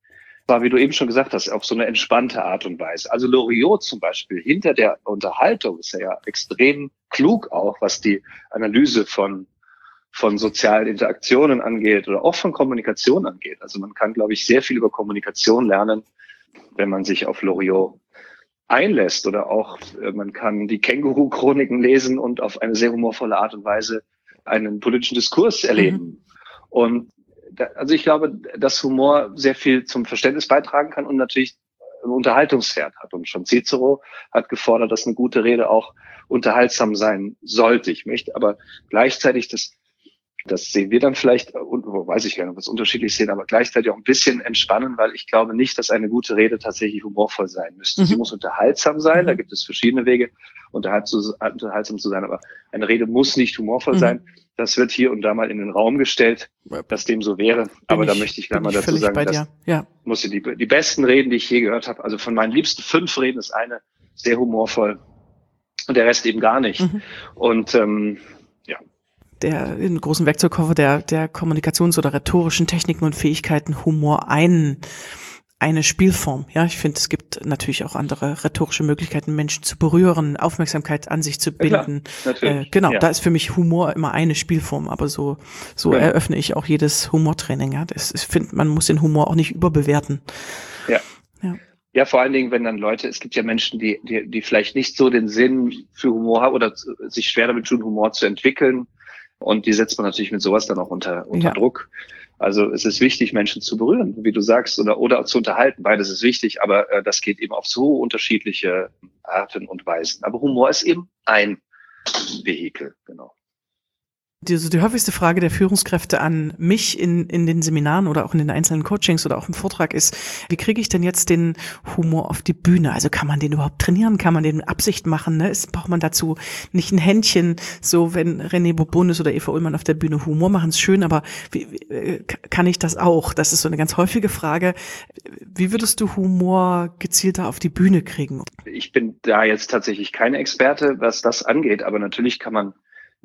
war, wie du eben schon gesagt hast, auf so eine entspannte Art und Weise. Also Loriot zum Beispiel, hinter der Unterhaltung ist er ja extrem klug auch, was die Analyse von von sozialen Interaktionen angeht oder auch von Kommunikation angeht. Also man kann, glaube ich, sehr viel über Kommunikation lernen, wenn man sich auf Loriot einlässt, oder auch äh, man kann die Känguru-Chroniken lesen und auf eine sehr humorvolle Art und Weise einen politischen Diskurs erleben. Mhm. Und da, also ich glaube, dass Humor sehr viel zum Verständnis beitragen kann und natürlich einen Unterhaltungswert hat. Und schon Cicero hat gefordert, dass eine gute Rede auch unterhaltsam sein sollte. Ich möchte aber gleichzeitig das Das sehen wir dann vielleicht, und weiß ich gar nicht, ob wir es unterschiedlich sehen, aber gleichzeitig auch ein bisschen entspannen, weil ich glaube nicht, dass eine gute Rede tatsächlich humorvoll sein müsste. Mhm. Sie muss unterhaltsam sein, mhm. da gibt es verschiedene Wege, unterhaltsam zu sein, aber eine Rede muss nicht humorvoll mhm. sein. Das wird hier und da mal in den Raum gestellt, dass dem so wäre. Bin aber ich, da möchte ich gleich mal dazu sagen, dass ja. muss die, die besten Reden, die ich je gehört habe, also von meinen liebsten fünf Reden ist eine sehr humorvoll und der Rest eben gar nicht. Mhm. Und ähm, ja.
Der in großen Werkzeugkoffer der der Kommunikations- oder rhetorischen Techniken und Fähigkeiten Humor ein eine Spielform. Ja, ich finde, es gibt natürlich auch andere rhetorische Möglichkeiten, Menschen zu berühren, Aufmerksamkeit an sich zu binden. Ja, klar, äh, genau, ja. Da ist für mich Humor immer eine Spielform, aber so so ja. eröffne ich auch jedes Humortraining. Ja, das, ich finde, man muss den Humor auch nicht überbewerten.
Ja. ja. Ja, vor allen Dingen, wenn dann Leute, es gibt ja Menschen, die die die vielleicht nicht so den Sinn für Humor haben oder sich schwer damit tun, Humor zu entwickeln. Und die setzt man natürlich mit sowas dann auch unter, unter ja. Druck. Also es ist wichtig, Menschen zu berühren, wie du sagst, oder, oder zu unterhalten. Beides ist wichtig, aber äh, das geht eben auf so unterschiedliche Arten und Weisen. Aber Humor ist eben ein Vehikel, genau.
Die, die häufigste Frage der Führungskräfte an mich in, in den Seminaren oder auch in den einzelnen Coachings oder auch im Vortrag ist, wie kriege ich denn jetzt den Humor auf die Bühne? Also kann man den überhaupt trainieren? Kann man den mit Absicht machen? Ne? Ist, braucht man dazu nicht ein Händchen? So, wenn René Bourbonus oder Eva Ullmann auf der Bühne Humor machen, ist schön, aber wie, wie, kann ich das auch? Das ist so eine ganz häufige Frage. Wie würdest du Humor gezielter auf die Bühne kriegen?
Ich bin da jetzt tatsächlich keine Experte, was das angeht, aber natürlich kann man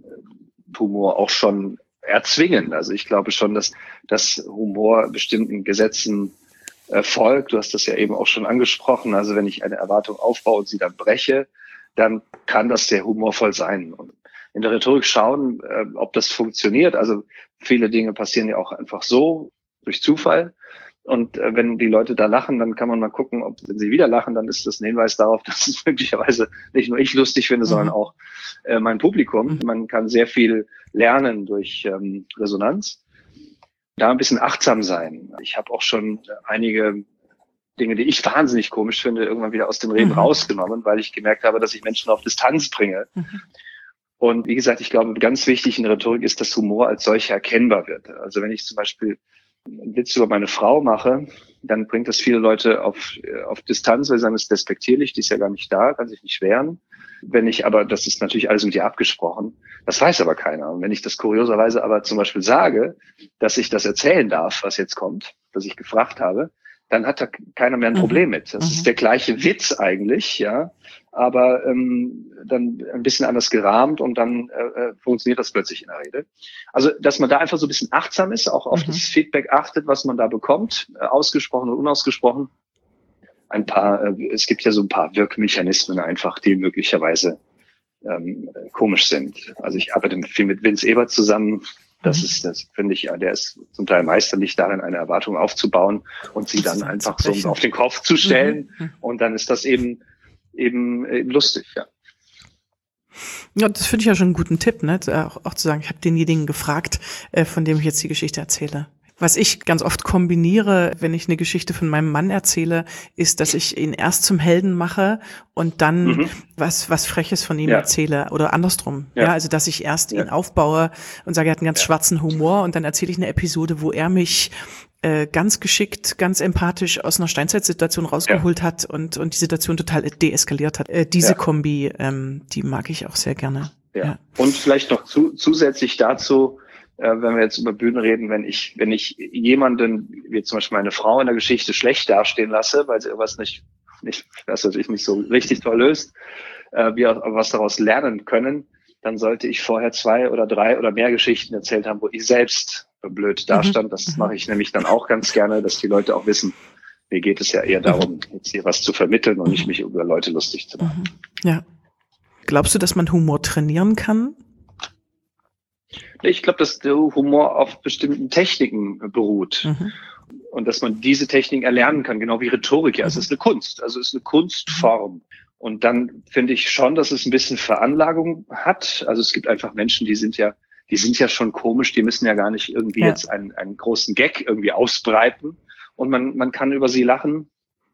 Humor auch schon erzwingen. Also ich glaube schon, dass, dass Humor bestimmten Gesetzen äh, folgt. Du hast das ja eben auch schon angesprochen. Also wenn ich eine Erwartung aufbaue und sie dann breche, dann kann das sehr humorvoll sein. Und in der Rhetorik schauen, äh, ob das funktioniert. Also viele Dinge passieren ja auch einfach so, durch Zufall. Und äh, wenn die Leute da lachen, dann kann man mal gucken, ob, wenn sie wieder lachen, dann ist das ein Hinweis darauf, dass es möglicherweise nicht nur ich lustig finde, mhm. sondern auch äh, mein Publikum. Mhm. Man kann sehr viel lernen durch ähm, Resonanz. Da ein bisschen achtsam sein. Ich habe auch schon einige Dinge, die ich wahnsinnig komisch finde, irgendwann wieder aus den Reden mhm. rausgenommen, weil ich gemerkt habe, dass ich Menschen auf Distanz bringe. Mhm. Und wie gesagt, ich glaube, ganz wichtig in der Rhetorik ist, dass Humor als solcher erkennbar wird. Also wenn ich zum Beispiel einen Witz über meine Frau mache, dann bringt das viele Leute auf, auf Distanz, weil sie sagen, es ist despektierlich, die ist ja gar nicht da, kann sich nicht wehren. Wenn ich aber, das ist natürlich alles mit ihr abgesprochen, das weiß aber keiner. Und wenn ich das kurioserweise aber zum Beispiel sage, dass ich das erzählen darf, was jetzt kommt, was ich gefragt habe, dann hat da keiner mehr ein Problem mit. Das mhm. ist der gleiche Witz eigentlich, ja, aber ähm, dann ein bisschen anders gerahmt und dann äh, funktioniert das plötzlich in der Rede. Also, dass man da einfach so ein bisschen achtsam ist, auch auf mhm. das Feedback achtet, was man da bekommt, äh, ausgesprochen und unausgesprochen. Ein paar, äh, es gibt ja so ein paar Wirkmechanismen einfach, die möglicherweise ähm, komisch sind. Also ich arbeite viel mit Vince Ebert zusammen. Das ist, das finde ich, ja, der ist zum Teil meisterlich darin, eine Erwartung aufzubauen und sie dann einfach so auf den Kopf zu stellen. Mhm. Und dann ist das eben, eben, eben lustig, ja.
Ja, das finde ich ja schon einen guten Tipp, ne? Auch, auch zu sagen, ich habe denjenigen gefragt, äh, von dem ich jetzt die Geschichte erzähle. Was ich ganz oft kombiniere, wenn ich eine Geschichte von meinem Mann erzähle, ist, dass ich ihn erst zum Helden mache und dann mhm. was was Freches von ihm ja. erzähle oder andersrum. Ja. ja, also dass ich erst ja. ihn aufbaue und sage, er hat einen ganz ja. schwarzen Humor und dann erzähle ich eine Episode, wo er mich äh, ganz geschickt, ganz empathisch aus einer Steinzeitsituation rausgeholt ja. hat und und die Situation total deeskaliert hat. Äh, diese ja. Kombi, ähm, die mag ich auch sehr gerne.
Ja. ja. Und vielleicht noch zu, zusätzlich dazu, wenn wir jetzt über Bühnen reden, wenn ich, wenn ich jemanden, wie zum Beispiel meine Frau in der Geschichte, schlecht dastehen lasse, weil sie irgendwas nicht, nicht, was natürlich nicht so richtig toll löst, äh, wir auch was daraus lernen können, dann sollte ich vorher zwei oder drei oder mehr Geschichten erzählt haben, wo ich selbst blöd dastand. Das mache ich nämlich dann auch ganz gerne, dass die Leute auch wissen, Mir geht es ja eher darum, jetzt hier was zu vermitteln und nicht mich über Leute lustig zu machen.
Ja. Glaubst du, dass man Humor trainieren kann?
Ich glaube, dass der Humor auf bestimmten Techniken beruht. Mhm. Und dass man diese Techniken erlernen kann, genau wie Rhetorik. Ja, mhm. Es ist eine Kunst, also es ist eine Kunstform. Und dann finde ich schon, dass es ein bisschen Veranlagung hat. Also es gibt einfach Menschen, die sind ja, die sind ja schon komisch, die müssen ja gar nicht irgendwie ja. jetzt einen, einen großen Gag irgendwie ausbreiten. Und man, man kann über sie lachen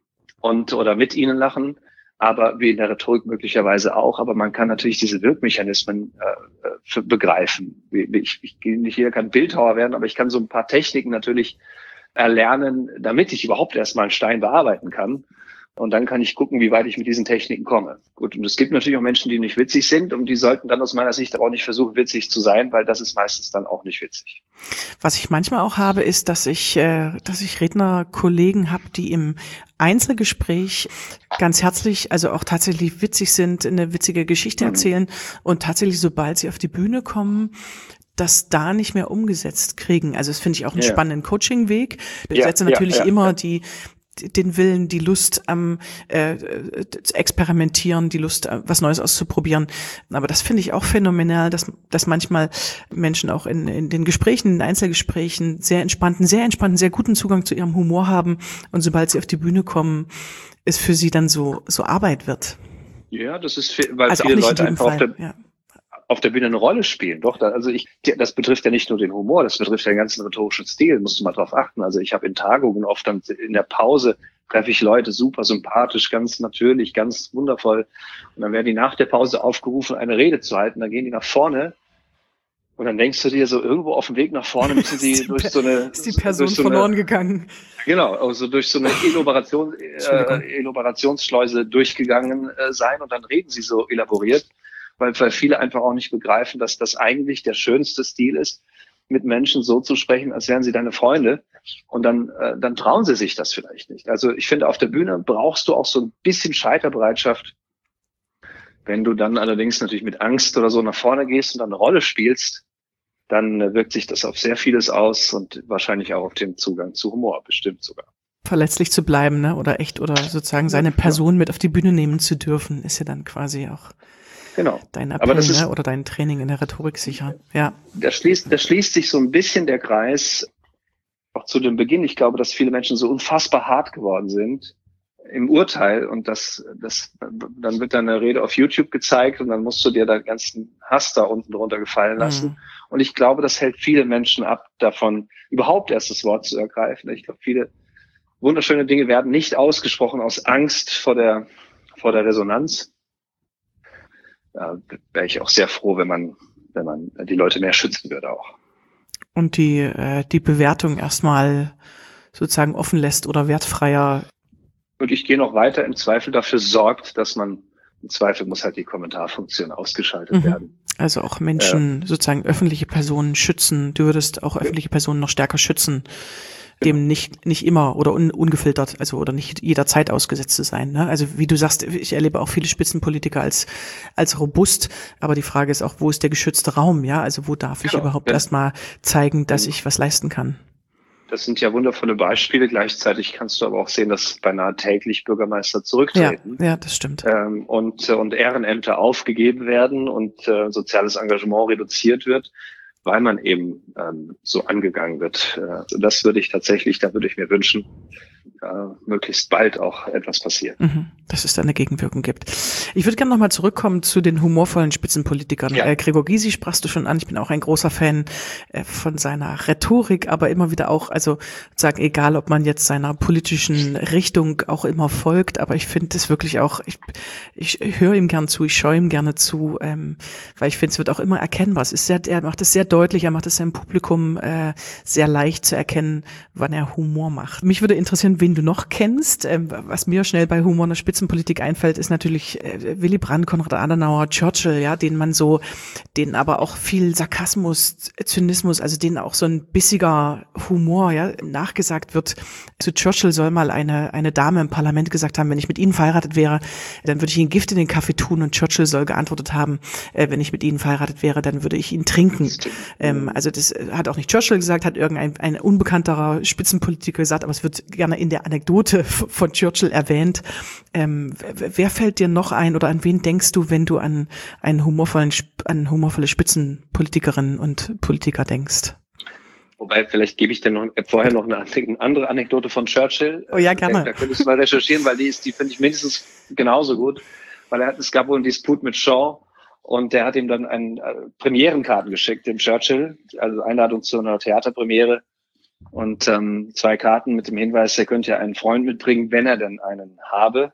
und oder mit ihnen lachen, aber wie in der Rhetorik möglicherweise auch. Aber man kann natürlich diese Wirkmechanismen äh, für, begreifen. Ich, ich nicht hier kann Bildhauer werden, aber ich kann so ein paar Techniken natürlich erlernen, damit ich überhaupt erstmal einen Stein bearbeiten kann. Und dann kann ich gucken, wie weit ich mit diesen Techniken komme. Gut, und es gibt natürlich auch Menschen, die nicht witzig sind und die sollten dann aus meiner Sicht aber auch nicht versuchen, witzig zu sein, weil das ist meistens dann auch nicht witzig.
Was ich manchmal auch habe, ist, dass ich, äh, dass ich Rednerkollegen habe, die im Einzelgespräch ganz herzlich, also auch tatsächlich witzig sind, eine witzige Geschichte mhm. erzählen und tatsächlich, sobald sie auf die Bühne kommen, das da nicht mehr umgesetzt kriegen. Also das finde ich auch einen ja. spannenden Coaching-Weg. Ich setze ja, natürlich ja, ja, immer ja. die den Willen, die Lust am äh, Experimentieren, die Lust, was Neues auszuprobieren. Aber das finde ich auch phänomenal, dass dass manchmal Menschen auch in, in den Gesprächen, in Einzelgesprächen sehr entspannten, sehr entspannten, sehr guten Zugang zu ihrem Humor haben. Und sobald sie auf die Bühne kommen, es für sie dann so so Arbeit wird.
Ja, das ist, weil also viele Leute einfach auf der, ja. auf der Bühne eine Rolle spielen. Doch, also ich, das betrifft ja nicht nur den Humor, das betrifft ja den ganzen rhetorischen Stil, musst du mal drauf achten. Also ich habe in Tagungen oft dann in der Pause treffe ich Leute super sympathisch, ganz natürlich, ganz wundervoll. Und dann werden die nach der Pause aufgerufen, eine Rede zu halten. Dann gehen die nach vorne. Und dann denkst du dir so, irgendwo auf dem Weg nach vorne müssen sie durch so eine...
Ist die Person
so
verloren
eine,
gegangen?
Genau, also durch so eine Elaboration, äh, Elaborationsschleuse durchgegangen äh, sein und dann reden sie so elaboriert. Weil, weil viele einfach auch nicht begreifen, dass das eigentlich der schönste Stil ist, mit Menschen so zu sprechen, als wären sie deine Freunde. Und dann, äh, dann trauen sie sich das vielleicht nicht. Also ich finde, auf der Bühne brauchst du auch so ein bisschen Scheiterbereitschaft. Wenn du dann allerdings natürlich mit Angst oder so nach vorne gehst und dann eine Rolle spielst, dann äh, wirkt sich das auf sehr vieles aus und wahrscheinlich auch auf den Zugang zu Humor, bestimmt sogar.
Verletzlich zu bleiben, ne? Oder echt, oder sozusagen seine Person ja. mit auf die Bühne nehmen zu dürfen, ist ja dann quasi auch
Genau.
Dein Appell,
aber das ist,
ne? Oder dein Training in der Rhetorik sicher. Ja.
Da schließt, da schließt sich so ein bisschen der Kreis auch zu dem Beginn. Ich glaube, dass viele Menschen so unfassbar hart geworden sind im Urteil und das, das, dann wird dann eine Rede auf YouTube gezeigt und dann musst du dir deinen ganzen Hass da unten drunter gefallen lassen. Mhm. Und ich glaube, das hält viele Menschen ab, davon überhaupt erst das Wort zu ergreifen. Ich glaube, viele wunderschöne Dinge werden nicht ausgesprochen aus Angst vor der, vor der Resonanz. Da wäre ich auch sehr froh, wenn man, wenn man die Leute mehr schützen würde auch.
Und die, äh, die Bewertung erstmal sozusagen offen lässt oder wertfreier.
Und ich gehe noch weiter, im Zweifel dafür sorgt, dass man, im Zweifel muss halt die Kommentarfunktion ausgeschaltet mhm. werden.
Also auch Menschen, äh, sozusagen öffentliche Personen schützen. Du würdest auch öffentliche Personen noch stärker schützen. Dem nicht nicht immer oder un, ungefiltert, also oder nicht jederzeit ausgesetzt zu sein. Ne? Also wie du sagst, ich erlebe auch viele Spitzenpolitiker als als robust, aber die Frage ist auch, wo ist der geschützte Raum? Ja, also wo darf ich genau. überhaupt ja. erstmal zeigen, dass ich was leisten kann?
Das sind ja wundervolle Beispiele. Gleichzeitig kannst du aber auch sehen, dass beinahe täglich Bürgermeister zurücktreten.
Ja, ja das stimmt.
Ähm, und und Ehrenämter aufgegeben werden und äh, soziales Engagement reduziert wird, weil man eben ähm, so angegangen wird. Äh, das würde ich tatsächlich, da würde ich mir wünschen, äh, möglichst bald auch etwas passiert.
Mhm, dass es da eine Gegenwirkung gibt. Ich würde gerne nochmal zurückkommen zu den humorvollen Spitzenpolitikern. Ja. Äh, Gregor Gysi sprachst du schon an. Ich bin auch ein großer Fan äh, von seiner Rhetorik, aber immer wieder auch, also sagen, egal, ob man jetzt seiner politischen Richtung auch immer folgt, aber ich finde es wirklich auch, ich, ich höre ihm gern zu, ich schaue ihm gerne zu, ähm, weil ich finde, es wird auch immer erkennbar. Es ist sehr, er macht es sehr deutlich, er macht es seinem Publikum äh, sehr leicht zu erkennen, wann er Humor macht. Mich würde interessieren, wen du noch kennst. Ähm, was mir schnell bei Humor in der Spitzenpolitik einfällt, ist natürlich äh, Willy Brandt, Konrad Adenauer, Churchill, ja, denen man so, denen aber auch viel Sarkasmus, Zynismus, also denen auch so ein bissiger Humor, ja, nachgesagt wird. Zu Churchill soll mal eine eine Dame im Parlament gesagt haben, wenn ich mit Ihnen verheiratet wäre, dann würde ich Ihnen Gift in den Kaffee tun, und Churchill soll geantwortet haben, äh, wenn ich mit Ihnen verheiratet wäre, dann würde ich ihn trinken. Ähm, also das hat auch nicht Churchill gesagt, hat irgendein ein unbekannterer Spitzenpolitiker gesagt, aber es wird gerne in der der Anekdote von Churchill erwähnt. Ähm, wer fällt dir noch ein oder an wen denkst du, wenn du an einen humorvollen, an humorvolle Spitzenpolitikerinnen und Politiker denkst?
Wobei, vielleicht gebe ich dir noch vorher noch eine, eine andere Anekdote von Churchill.
Oh ja, gerne.
Da, da könntest du mal recherchieren, weil die ist, die finde ich mindestens genauso gut. Weil er hat, es gab wohl einen Disput mit Shaw und der hat ihm dann einen äh, Premierenkarten geschickt, dem Churchill, also Einladung zu einer Theaterpremiere und ähm, zwei Karten mit dem Hinweis, er könnte ja einen Freund mitbringen, wenn er denn einen habe.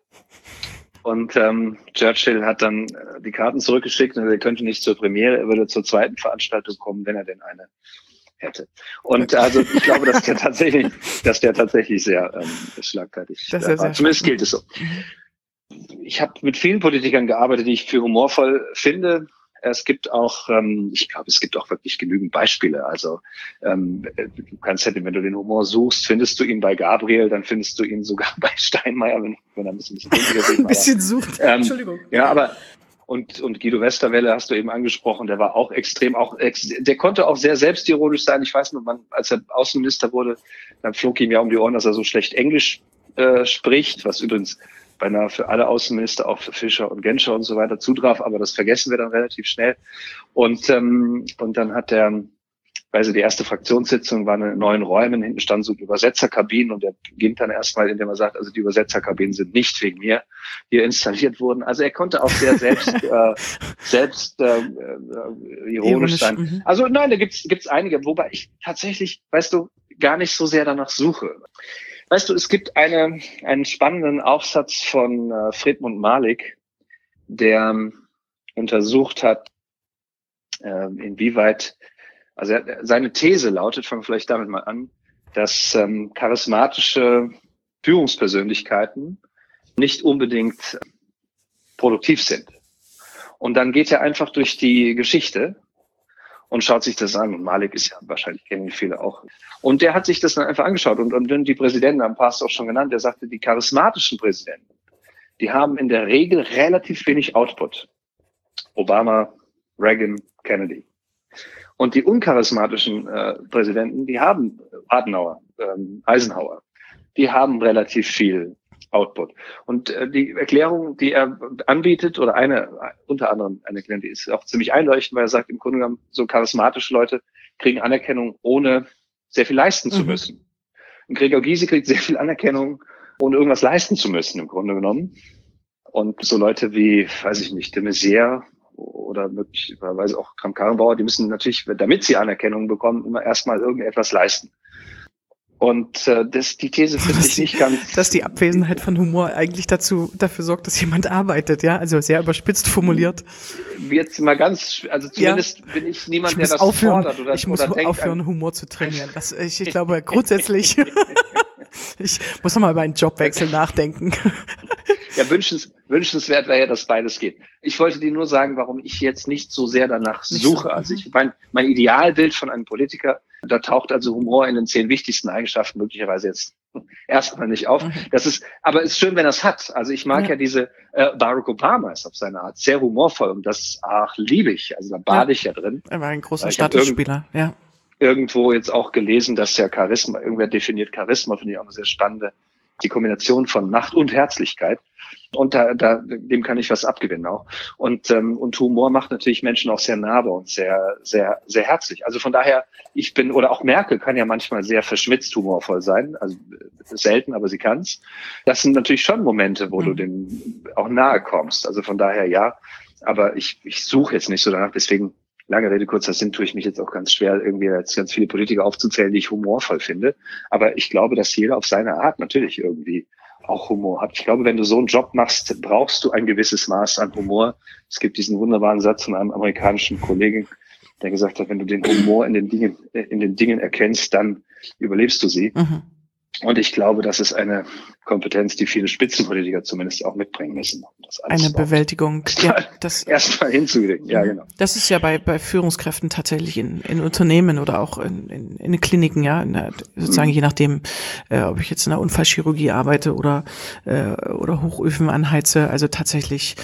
Und ähm, Churchill hat dann äh, die Karten zurückgeschickt und er könnte nicht zur Premiere, er würde zur zweiten Veranstaltung kommen, wenn er denn eine hätte. Und also ich glaube, dass der tatsächlich, dass der tatsächlich sehr ähm, schlagfertig
das ist
war. Zumindest gilt es so. Ich habe mit vielen Politikern gearbeitet, die ich für humorvoll finde. Es gibt auch, ähm, ich glaube, es gibt auch wirklich genügend Beispiele. Also ähm, du kannst ja, wenn du den Humor suchst, findest du ihn bei Gabriel, dann findest du ihn sogar bei Steinmeier, wenn, wenn er ein bisschen, bisschen,
ein bisschen sucht.
Ähm,
Entschuldigung.
Ja, aber Und, und Guido Westerwelle hast du eben angesprochen, der war auch extrem, auch ex, der konnte auch sehr selbstironisch sein. Ich weiß noch, man, als er Außenminister wurde, dann flog ihm ja um die Ohren, dass er so schlecht Englisch äh, spricht, was übrigens beinahe für alle Außenminister, auch für Fischer und Genscher und so weiter zutraf, aber das vergessen wir dann relativ schnell. Und, ähm, und dann hat der, also die erste Fraktionssitzung war in neuen Räumen, hinten standen so Übersetzerkabinen und der beginnt dann erstmal, indem er sagt, also die Übersetzerkabinen sind nicht wegen mir hier installiert worden. Also er konnte auch sehr selbst äh, selbst äh, äh, ironisch, ironisch sein. Mhm. Also nein, da gibt's gibt's einige, wobei ich tatsächlich, weißt du, gar nicht so sehr danach suche. Weißt du, es gibt eine einen spannenden Aufsatz von äh, Friedmund Malik, der ähm, untersucht hat, äh, inwieweit Also er, seine These lautet, fangen wir vielleicht damit mal an, dass ähm, charismatische Führungspersönlichkeiten nicht unbedingt produktiv sind. Und dann geht er einfach durch die Geschichte und schaut sich das an. Und Malik ist ja wahrscheinlich, kennen viele auch. Und der hat sich das dann einfach angeschaut. Und, und die Präsidenten haben Pastor auch schon genannt, der sagte, die charismatischen Präsidenten, die haben in der Regel relativ wenig Output. Obama, Reagan, Kennedy. Und die uncharismatischen äh, Präsidenten, die haben Adenauer, ähm, Eisenhower, die haben relativ viel Output. Und äh, die Erklärung, die er anbietet, oder eine, unter anderem eine Erklärung, die ist auch ziemlich einleuchtend, weil er sagt, im Grunde genommen, so charismatische Leute kriegen Anerkennung, ohne sehr viel leisten zu müssen. Mhm. Und Gregor Gysi kriegt sehr viel Anerkennung, ohne irgendwas leisten zu müssen, im Grunde genommen. Und so Leute wie, weiß ich nicht, de Maizière, oder möglicherweise auch Kramp-Karrenbauer, die müssen natürlich, damit sie Anerkennung bekommen, immer erstmal irgendetwas leisten. Und äh, das, die These finde ich nicht ganz...
Dass die Abwesenheit von Humor eigentlich dazu dafür sorgt, dass jemand arbeitet, ja? Also sehr überspitzt formuliert.
Jetzt mal ganz, also zumindest ja. bin ich niemand,
ich
der das
aufhören,
fordert. Oder,
ich muss
oder
aufhören,
denkt,
Humor zu trainieren. Das, ich, ich glaube grundsätzlich... Ich muss noch mal über einen Jobwechsel nachdenken.
Ja, wünschens, wünschenswert wäre ja, dass beides geht. Ich wollte dir nur sagen, warum ich jetzt nicht so sehr danach nicht suche. So. Also ich mein, mein Idealbild von einem Politiker, da taucht also Humor in den zehn wichtigsten Eigenschaften möglicherweise jetzt erstmal nicht auf. Mhm. Das ist, aber es ist schön, wenn er es hat. Also ich mag ja, ja diese, äh, Barack Obama ist auf seine Art sehr humorvoll und das, ach, liebe ich. Also da bade ja. ich ja drin.
Er war ein großer Statusspieler, ja.
Irgendwo jetzt auch gelesen, dass ja Charisma, irgendwer definiert Charisma, finde ich auch eine sehr spannende, die Kombination von Macht und Herzlichkeit. Und da, da, dem kann ich was abgewinnen auch. Und, ähm, und Humor macht natürlich Menschen auch sehr nahbar und sehr, sehr, sehr herzlich. Also von daher, ich bin, oder auch Merkel kann ja manchmal sehr verschmitzt humorvoll sein. Also selten, aber sie kann's. Das sind natürlich schon Momente, wo mhm. du dem auch nahe kommst. Also von daher, ja. Aber ich, ich suche jetzt nicht so danach, deswegen, lange Rede, kurzer Sinn, tue ich mich jetzt auch ganz schwer, irgendwie jetzt ganz viele Politiker aufzuzählen, die ich humorvoll finde. Aber ich glaube, dass jeder auf seine Art natürlich irgendwie auch Humor hat. Ich glaube, wenn du so einen Job machst, brauchst du ein gewisses Maß an Humor. Es gibt diesen wunderbaren Satz von einem amerikanischen Kollegen, der gesagt hat, wenn du den Humor in den Dingen, in den Dingen erkennst, dann überlebst du sie. Mhm. Und ich glaube, das ist eine Kompetenz, die viele Spitzenpolitiker zumindest auch mitbringen müssen. Das
eine Bewältigung.
Ja, das erstmal hinzukriegen. Ja, genau.
Das ist ja bei bei Führungskräften tatsächlich in in Unternehmen oder auch in in, in Kliniken, ja, in der, sozusagen mhm. je nachdem, äh, ob ich jetzt in der Unfallchirurgie arbeite oder äh, oder Hochöfen anheize. Also tatsächlich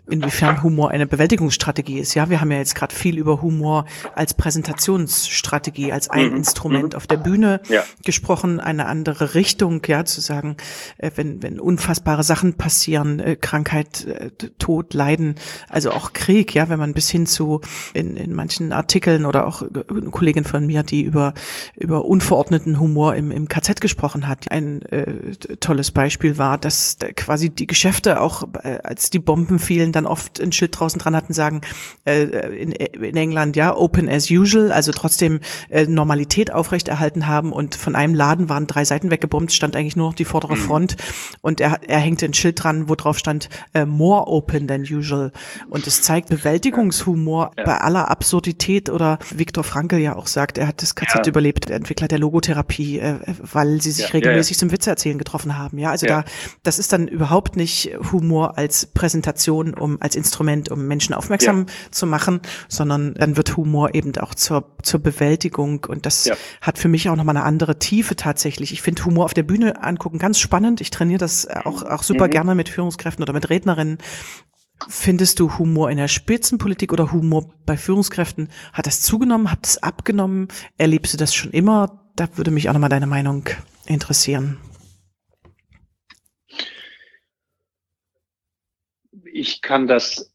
inwiefern Humor eine Bewältigungsstrategie ist. Ja, wir haben ja jetzt gerade viel über Humor als Präsentationsstrategie, als ein mhm. Instrument auf der Bühne ja. gesprochen, eine andere Richtung, ja, zu sagen, äh, wenn wenn unfassbare Sachen passieren, äh, Krankheit, äh, Tod, Leiden, also auch Krieg, ja, wenn man bis hin zu in in manchen Artikeln oder auch eine Kollegin von mir, die über über unverordneten Humor im im K Z gesprochen hat. Ein äh, tolles Beispiel war, dass quasi die Geschäfte auch, äh, als die Bomben fielen, dann oft ein Schild draußen dran hatten, sagen, äh, in, in England, ja, open as usual, also trotzdem äh, Normalität aufrechterhalten haben, und von einem Laden waren drei Seiten weggebombt, stand eigentlich nur noch die vordere Front, und er, er hängte ein Schild dran, wo drauf stand, äh, more open than usual, und es zeigt Bewältigungshumor ja. bei aller Absurdität, oder Viktor Frankl ja auch sagt, er hat das K Z ja. überlebt, der Entwickler der Logotherapie, äh, weil sie sich ja. regelmäßig ja, ja. zum Witze erzählen getroffen haben, ja, also ja. da, das ist dann überhaupt nicht Humor als Präsentation, um als Instrument, um Menschen aufmerksam ja. zu machen, sondern dann wird Humor eben auch zur zur Bewältigung, und das ja. hat für mich auch nochmal eine andere Tiefe tatsächlich. Ich finde Humor auf der Bühne angucken ganz spannend. Ich trainiere das auch auch super mhm. gerne mit Führungskräften oder mit Rednerinnen. Findest du Humor in der Spitzenpolitik oder Humor bei Führungskräften? Hat das zugenommen? Hat es abgenommen? Erlebst du das schon immer? Da würde mich auch nochmal deine Meinung interessieren.
Ich kann das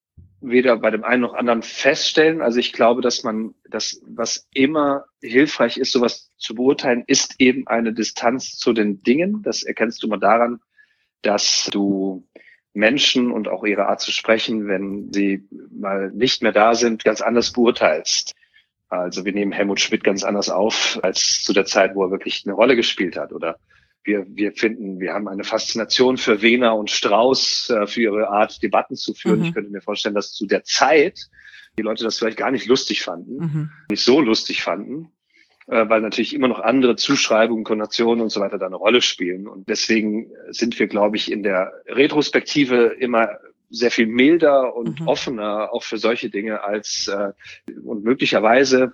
weder bei dem einen noch anderen feststellen. Also ich glaube, dass man das, was immer hilfreich ist, sowas zu beurteilen, ist eben eine Distanz zu den Dingen. Das erkennst du mal daran, dass du Menschen und auch ihre Art zu sprechen, wenn sie mal nicht mehr da sind, ganz anders beurteilst. Also wir nehmen Helmut Schmidt ganz anders auf als zu der Zeit, wo er wirklich eine Rolle gespielt hat. Oder wir, wir finden, wir haben eine Faszination für Wehner und Strauß, äh, für ihre Art, Debatten zu führen. Mhm. Ich könnte mir vorstellen, dass zu der Zeit die Leute das vielleicht gar nicht lustig fanden, mhm. nicht so lustig fanden, äh, weil natürlich immer noch andere Zuschreibungen, Konnotationen und so weiter da eine Rolle spielen. Und deswegen sind wir, glaube ich, in der Retrospektive immer sehr viel milder und mhm. offener auch für solche Dinge als äh, und möglicherweise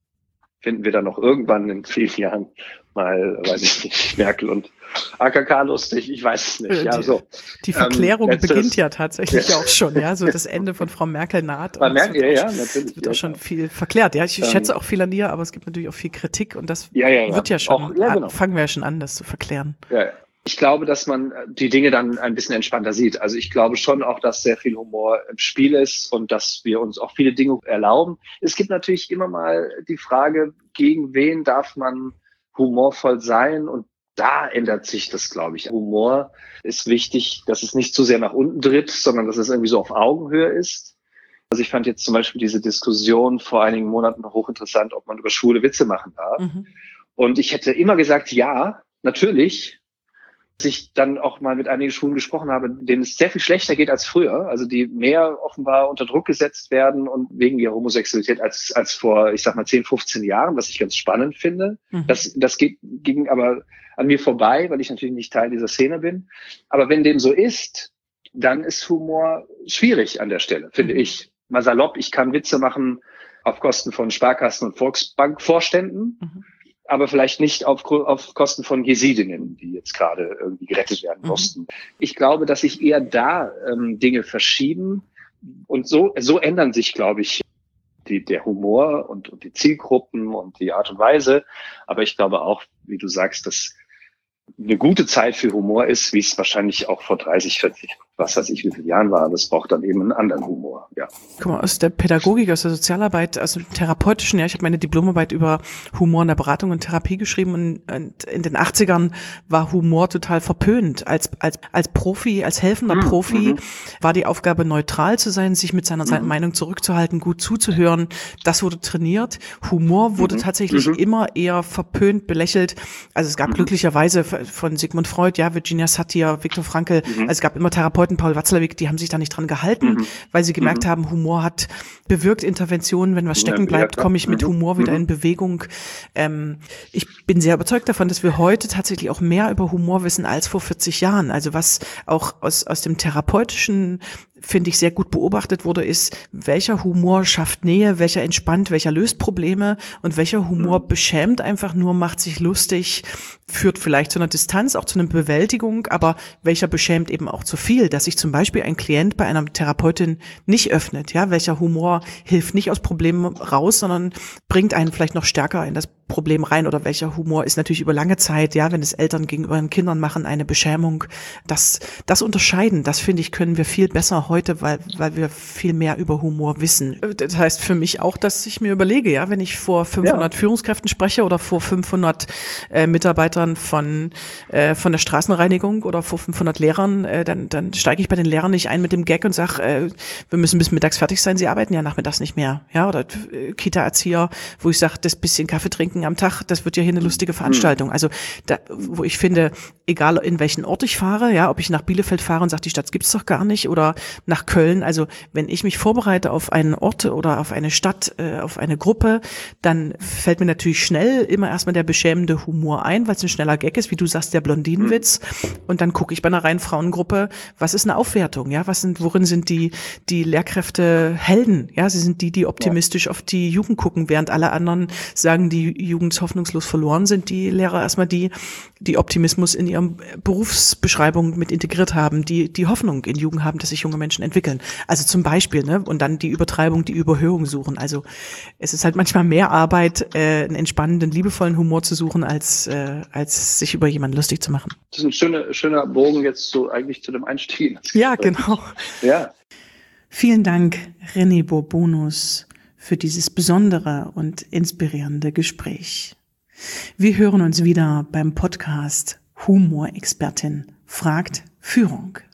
finden wir dann noch irgendwann in vielen Jahren mal, weiß ich nicht, Merkel und A K K lustig, ich weiß es nicht. Ja, so.
Die Verklärung ähm, beginnt ja tatsächlich ja. auch schon, ja, so das Ende von Frau Merkel naht.
Bei Merkel, ja, ja, natürlich.
Es wird auch schon viel verklärt. Ja, ich ähm, schätze auch viel an dir, aber es gibt natürlich auch viel Kritik, und das
ja, ja, ja.
wird ja schon,
auch, ja, genau.
an, fangen wir ja schon an, das zu verklären.
Ja, ja. Ich glaube, dass man die Dinge dann ein bisschen entspannter sieht. Also ich glaube schon auch, dass sehr viel Humor im Spiel ist und dass wir uns auch viele Dinge erlauben. Es gibt natürlich immer mal die Frage, gegen wen darf man humorvoll sein? Und da ändert sich das, glaube ich. Humor ist wichtig, dass es nicht zu sehr nach unten tritt, sondern dass es irgendwie so auf Augenhöhe ist. Also ich fand jetzt zum Beispiel diese Diskussion vor einigen Monaten hochinteressant, ob man über schwule Witze machen darf. Mhm. Und ich hätte immer gesagt, ja, natürlich. Dass ich dann auch mal mit einigen Schwulen gesprochen habe, denen es sehr viel schlechter geht als früher, also die mehr offenbar unter Druck gesetzt werden und wegen ihrer Homosexualität als als vor, ich sag mal, zehn, fünfzehn Jahren, was ich ganz spannend finde. Mhm. Das das geht, ging aber an mir vorbei, weil ich natürlich nicht Teil dieser Szene bin. Aber wenn dem so ist, dann ist Humor schwierig an der Stelle, finde mhm. ich. Mal salopp, ich kann Witze machen auf Kosten von Sparkassen und Volksbankvorständen. Mhm. aber vielleicht nicht auf, auf Kosten von Jesidinnen, die jetzt gerade irgendwie gerettet werden mussten. Mhm. Ich glaube, dass sich eher da ähm, Dinge verschieben und so so ändern sich, glaube ich, die, der Humor und, und die Zielgruppen und die Art und Weise. Aber ich glaube auch, wie du sagst, dass eine gute Zeit für Humor ist, wie es wahrscheinlich auch vor dreißig, vierzig, was weiß ich, wie viele Jahren war. Das braucht dann eben einen anderen Humor, ja.
Guck mal, aus der Pädagogik, aus der Sozialarbeit, aus dem Therapeutischen, ja, ich habe meine Diplomarbeit über Humor in der Beratung und Therapie geschrieben, und, und in den achtzigern war Humor total verpönt. Als als als Profi, als helfender mhm. Profi mhm. war die Aufgabe, neutral zu sein, sich mit seiner mhm. Meinung zurückzuhalten, gut zuzuhören. Das wurde trainiert. Humor wurde mhm. tatsächlich mhm. immer eher verpönt, belächelt. Also es gab mhm. glücklicherweise von Sigmund Freud, ja, Virginia Satir, Viktor Frankl, mhm. also es gab immer Therapeuten, Paul Watzlawick, die haben sich da nicht dran gehalten, mhm. weil sie gemerkt mhm. haben, Humor hat bewirkt Interventionen, wenn was stecken bleibt, komme ich mit Humor wieder mhm. in Bewegung. Ähm, ich bin sehr überzeugt davon, dass wir heute tatsächlich auch mehr über Humor wissen als vor vierzig Jahren, also was auch aus aus dem therapeutischen finde ich, sehr gut beobachtet wurde, ist, welcher Humor schafft Nähe, welcher entspannt, welcher löst Probleme und welcher Humor beschämt einfach nur, macht sich lustig, führt vielleicht zu einer Distanz, auch zu einer Bewältigung, aber welcher beschämt eben auch zu viel, dass sich zum Beispiel ein Klient bei einer Therapeutin nicht öffnet, ja, welcher Humor hilft nicht aus Problemen raus, sondern bringt einen vielleicht noch stärker in das Problem rein, oder welcher Humor ist natürlich über lange Zeit, ja, wenn es Eltern gegenüber ihren Kindern machen, eine Beschämung, das, das unterscheiden, das finde ich, können wir viel besser heute, weil, weil wir viel mehr über Humor wissen. Das heißt für mich auch, dass ich mir überlege, ja, wenn ich vor fünfhundert ja. Führungskräften spreche oder vor fünfhundert äh, Mitarbeitern von, äh, von der Straßenreinigung oder vor fünfhundert Lehrern, äh, dann, dann steige ich bei den Lehrern nicht ein mit dem Gag und sage, äh, wir müssen bis mittags fertig sein, sie arbeiten ja nachmittags nicht mehr, ja, oder äh, Kita-Erzieher, wo ich sage, das bisschen Kaffee trinken am Tag, das wird ja hier eine lustige Veranstaltung. Also da, wo ich finde, egal in welchen Ort ich fahre, ja, ob ich nach Bielefeld fahre und sage, die Stadt gibt's doch gar nicht, oder nach Köln, also wenn ich mich vorbereite auf einen Ort oder auf eine Stadt, äh, auf eine Gruppe, dann fällt mir natürlich schnell immer erstmal der beschämende Humor ein, weil es ein schneller Gag ist, wie du sagst, der Blondinenwitz, und dann gucke ich bei einer reinen Frauengruppe, was ist eine Aufwertung, ja, was sind, worin sind die die Lehrkräfte Helden, ja, sie sind die, die optimistisch ja. auf die Jugend gucken, während alle anderen sagen, die Jugend hoffnungslos verloren, sind die Lehrer erstmal die, die Optimismus in ihrem Berufsbeschreibung mit integriert haben, die die Hoffnung in Jugend haben, dass sich junge Menschen entwickeln. Also zum Beispiel, ne, und dann die Übertreibung, die Überhöhung suchen. Also es ist halt manchmal mehr Arbeit, äh, einen entspannenden, liebevollen Humor zu suchen, als äh, als sich über jemanden lustig zu machen.
Das ist ein schöner, schöner Bogen jetzt so eigentlich zu dem Einstieg.
Ja, genau.
Ja.
Vielen Dank, René Bourbonus, für dieses besondere und inspirierende Gespräch. Wir hören uns wieder beim Podcast Humorexpertin fragt Führung.